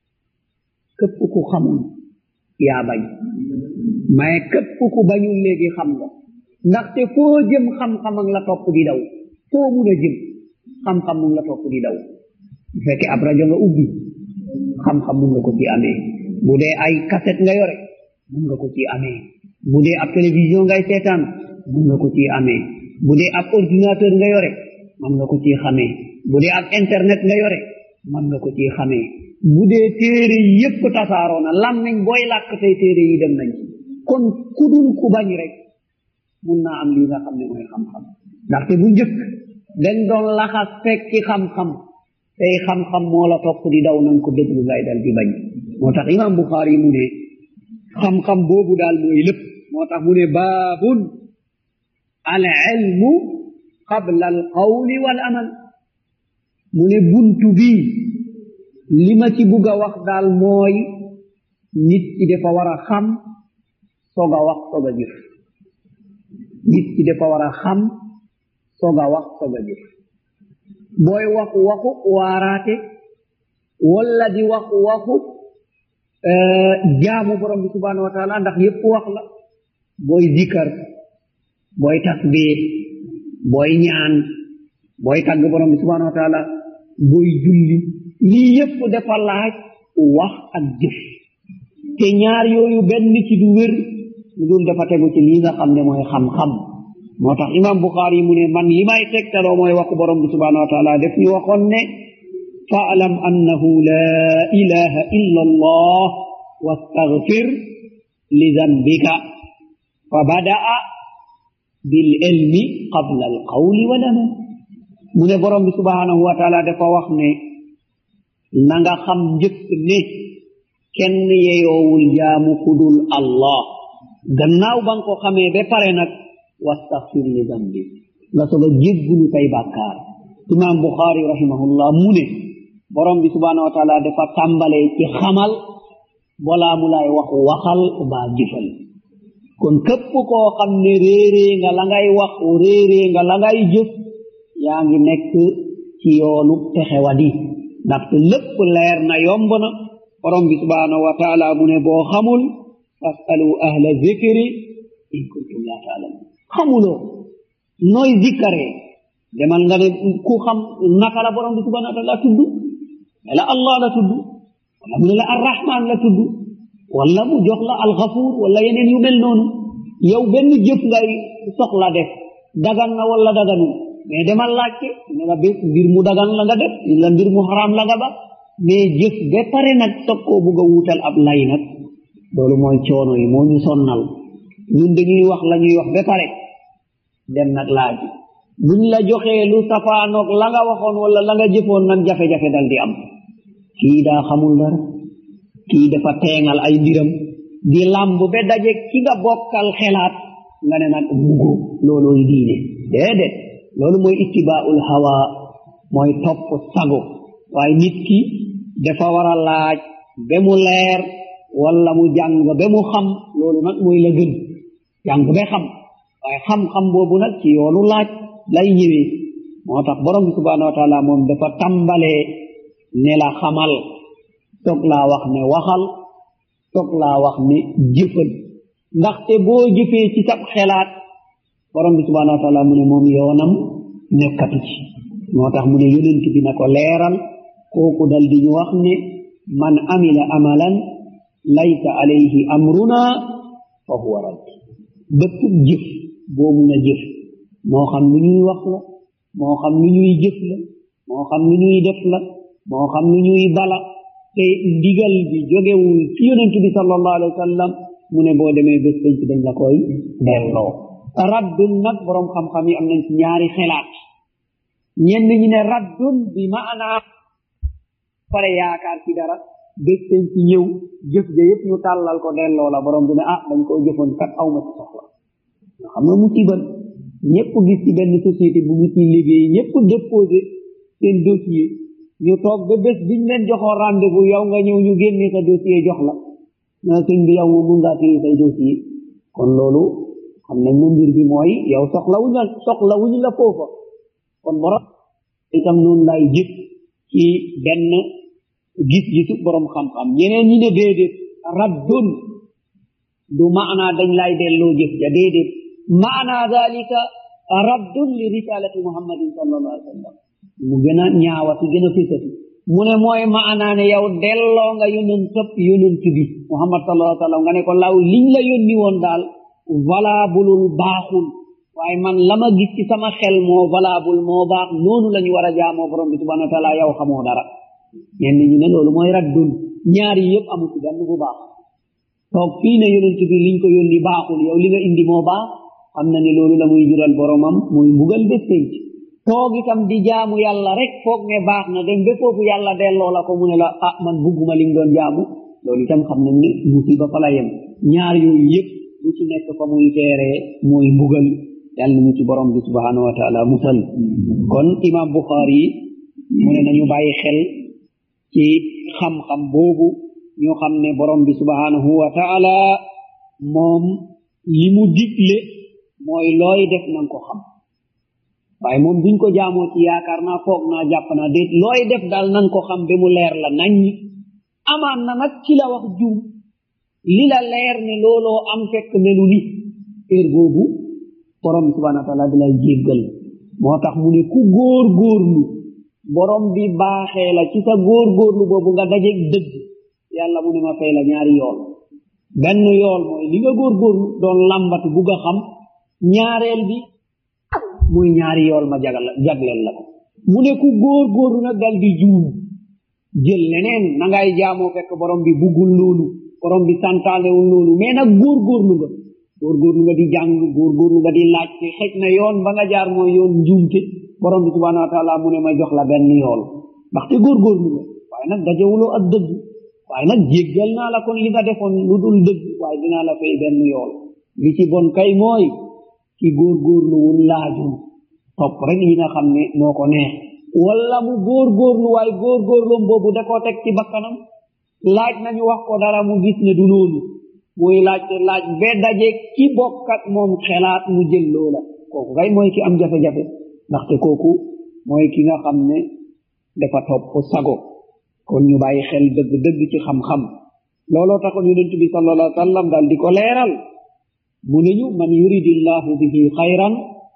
képp ku xamul yaa bañ mais képp ku bañul léegi xam nga ndaxte foo jëm xam-xam ak la topp di daw foo mun a jëm xam-xam mun la topp di daw bu fekkee ab rajo nga ubbi xam-xam mun nga ko ci amee bu dee ay cassette nga yore mun nga ko ci amee bu dee ab télévision ngay seetaan mun nga ko ci amee bu dee ab ordinateur nga yore man nga ko ci xamee bu dee ab internet nga yore man nga ko ci xamee bu dee téere yépp tasaaroo na làmmiñ booy làkk tey téere yi dem nañ kon ku dul ku bañ rek mun naa am lii nga xam ne mooy xam-xam ndaxte bu njëkk dañ doon laxas fekki xam-xam tey xam-xam moo la topp di daw nañ ko déglu ngay dal di bañ moo tax imam Bukhari mu ne xam-xam boobu daal mooy lépp moo tax mu ne baabun al ilmu qabla al qawli wal amal mu ne buntu bii li ma ci bugg a wax daal mooy nit ki dafa war a xam soog a wax soog a jëf nit ki dafa war a xam soog a wax soog a jëf booy wax waxu waaraate wala di wax waxu jaamu borom bi subhanahu wa taala ndax yépp wax la booy zikar booy tasbih booy ñaan booy tagg borom bi subhanahu wa taala booy julli lii yépp dafa laaj wax ak jëf te ñaar yooyu benn ci du wér lu dul dafa tegu ci lii nga xam ne mooy xam-xam moo tax imam Bukhari mu ne man li may tegtaloo mooy waxu borom bi subhanahu wa taala def ñu waxoon ne fa'lam annahu la ilaha illa allah wastaghfir li dhanbika fa bada'a bil ilmi qabla al qawli wal amal mu ne borom bi subhanahu wa taala dafa wax ne na nga xam njëkk ne kenn yeyoowul jaamu kudul allah gannaaw ba nga ko xamee ba pare nag wastaghfir li dambi nga soog a jéggulu say bàkkaar imam Bukhari rahimahullah mu ne borom bi subhanahu wa taala dafa tàmbalee ci xamal balaa mu lay wax waxal baa jëfal kon képp koo xam ne réeree nga la ngay wax réeree nga la ngay jëf yaa ngi nekk ci yoonu texewadi ndaxte lépp leer na yomb na borom bi subhanahu wa taala mu ne boo xamul fasalu ahla zikri in kuntum la taalamun xamuloo nooy zikkaree demal nga ne ku xam naka la borom bi subhanahu wa taala tudd wala allah la tudd wala mu ne la arrahman la tudd wala mu jox la alxafuur wala yeneen yu mel noonu yow benn jëf ngay soxla def dagan na wala daganul mais demal laajte ne la bés mbir mu dagan la nga def la mbir mu xaraam la nga ba mais jëf ba pare nag soog koo bugg a wuutal ab lay nag loolu mooy coono yi moo ñu sonnal ñun dañuy wax la ñuy wax ba pare dem nag laaj buñ la joxee lu safaanoog la nga waxoon wala la nga jëfoon nag jafe-jafe dal di am kii daa xamul dara kii dafa teengal ay mbiram di làmb ba daje ki nga bokkal xelaat nga ne nag bugo loolooy diine déedéet loolu mooy ittibaa'ul hawa mooy topp sago waaye nit ki dafa war a laaj ba mu leer wala mu jàng ba mu xam loolu nag mooy la gën jàng ba xam waaye xam-xam boobu nag ci yoonu laaj lay ñëwee moo tax borom bi subhanahu wa taala moom dafa tàmbalee ne la xamal soog laa wax ne waxal soog laa wax ne jëfal ndaxte boo jëfee ci sab xelaat borom bi subhanahu wa taala mu ne moom yoonam nekkatu ci moo tax mu ne yonent bi na ko leeral kooku dal di ñu wax ne man amila amalan laysa alayhi amruna fa huwa rad bépp jëf boo mun a jëf moo xam lu ñuy wax la moo xam lu ñuy jëf la moo xam lu ñuy def la moo xam lu ñuy bala te ndigal bi jógewul ci yonent bi sallallahu alayhi wa sallam mu ne boo demee bés penc dañ la koy delloo raddun nag borom xam-xam yi am nañ ci ñaari xelaat ñenn ñi ne raddun bi maanaa pare yaakaar ci dara bés penc ñëw jëf ja yëpp ñu tàllal ko delloo la borom bi ne ah dañ koo jëfoon kat aw ma ci soxla nga xam nga musiba ñëpp gis ci benn société bu mu ci liggéey ñëpp déposé seen dossier ñu toog ba bés biñ leen joxoo rendez-vous yow nga ñëw ñu génne sa dossier jox la na sëñ bi yow mun ngaa téye say dossier kon loolu xam nañ ne mbir bi mooy yow soxlawuñu la foofa kon borom itam noonu lay jëf ci benn gis-gisu borom xam-xam ñeneen ñi ne déedéet raddun du maanaa dañ lay delloo jëf ja déedéet maanaa dalika raddun li risalati muhammadin sallallahu alayhi wa sallam mu gën a ñaawati gën a fésati mu ne mooy maanaa ne yow delloo nga yonent bi muhammad sallallahu alayhi wa sallam nga ne ko law liñ la yónni woon daal valabulul baaxul waaye man la ma gis ci sama xel moo valable moo baax noonu la ñu war a jaamoo borom bi subhanahu wa taala yow xamoo dara ñenn ñi ne loolu mooy raddun ñaar yi yëpp amu ci benn bu baax toog fii ne yonent bi liñ ko yónni baaxul yow li nga indi moo baax xam na ni loolu la muy jural boromam muy mbugal bés penc toog itam di jaamu yàlla rek foog ne baax na dem ba foofu yàlla delloo la ko mu ne la ah man bugguma li nga doon jaamu loolu itam xam nañ ne musiba fa la yem ñaar yooyu yëpp bu ci nekk fa muy teeree mooy mbugal yàlla ñu ci borom bi subhanahu wa taala musal kon imam Bukhari mu ne nañu bàyyi xel ci xam-xam boobu ñoo xam ne borom bi subhanahu wa taala moom li mu digle mooy looy def nanga ko xam waaye moom duñ ko jaamoo ci yaakaar naa foog naa jàpp naa déet looy def daal nanga ko xam ba mu leer la naññi amaan na nag ci la wax juum li la leer ne looloo am fekk melu ni heure boobu borom bi subhanahu wa taala di lay jéggal moo tax mu ne ku góor-góorlu borom bi baaxee la ci sa góor-góorlu boobu nga dajeeg dëgg yàlla mu ne ma fay la ñaari yool benn yool mooy li nga góor-góorlu doon lambatu bugg a xam ñaareel bi muy ñaari yool ma jagleel la ko mu ne ku góor-góorlu nag dal di juum jël leneen na ngay jaamoo fekk borom bi buggul loolu borom bi santaanewul loolu mais nag góor-góorlu nga di jàng góor-góorlu nga di laajte xëj na yoon ba nga jaar mooy yoon njuumte borom bi subhanahu wa taala mu ne ma jox la benn yool ndaxte góor-góorlu nga waaye nag dajewuloo ak dëgg waaye nag jéggal naa la kon li nga defoon lu dul dëgg waaye dinaa la fay benn yool li ci bon kay mooy ki góor-góorluwul laajul topp rek yi nga xam ne moo ko neex wala mu góor-góorlu waaye góor-góorloom boobu da koo teg ci bakkanam laaj nañu wax ko dara mu gis ne du loolu muy laaj ba daje ki bokk ak moom xelaat mu jël loola kooku kay mooy ki am jafe-jafe ndaxte kooku mooy ki nga xam ne dafa topp sago kon ñu bàyyi xel dëgg-dëgg ci xam-xam looloo taxoon yonent bi sallallahu alayhi wa sallam daal di ko leeral mu ne ñu man yuridillahu bihi xayran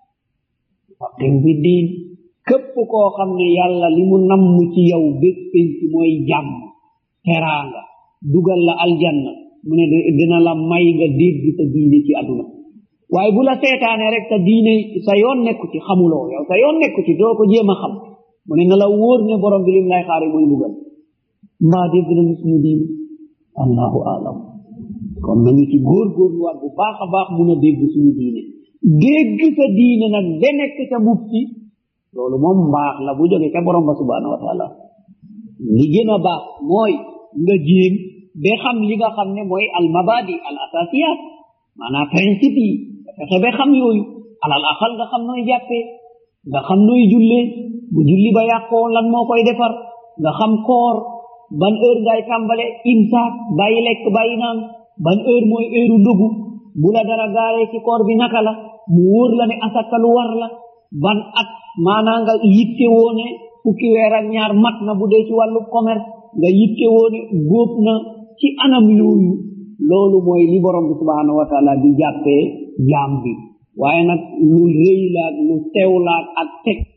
faqihu fi diin képp koo xam ne yàlla li mu namm ci yow bés penc mooy jàmm teraanga dugal la aljanna mu ne dina la may nga dégg sa diine ci àdduna waaye bu la seetaane rek sa diine sa yoon nekku ci xamuloo yow sa yoon nekku ci doo ko jéem a xam mu ne na la wóor ne borom bi lim lay xaare mooy dugal mbaa dégg nañu suñu diine allahu alam kon nañu ci góor-góorluwaat bu baax a baax mun a dégg suñu diine dégg sa diine nag ba nekk ca mufti loolu moom mbaax la bu jóge ca borom ba subhanahu wa taala li gën a baax mooy nga jéem ba xam li nga xam ne mooy al mabadi al asasiyat maanaam principe yi fexe ba xam yooyu alal axal nga xam nooy jàppee nga xam nooy jullee bu julli ba yàqoo lan moo koy defar nga xam koor ban heure ngay tàmbale imsaak bàyyi lekk bàyyi naan ban heure mooy heure ndogu bu la dara gaaree ci koor bi naka la mu wóor la ne asaka lu war la ban at maanaa nga yitte woone fukki weer ak ñaar mat na bu dee ci wàllu commerce nga yitte woone góob na ci anam yooyu loolu mooy li borom bi subhanahu wa taala di jàppee jaam bi waaye nag lu rëy laag lu sew laag ak teg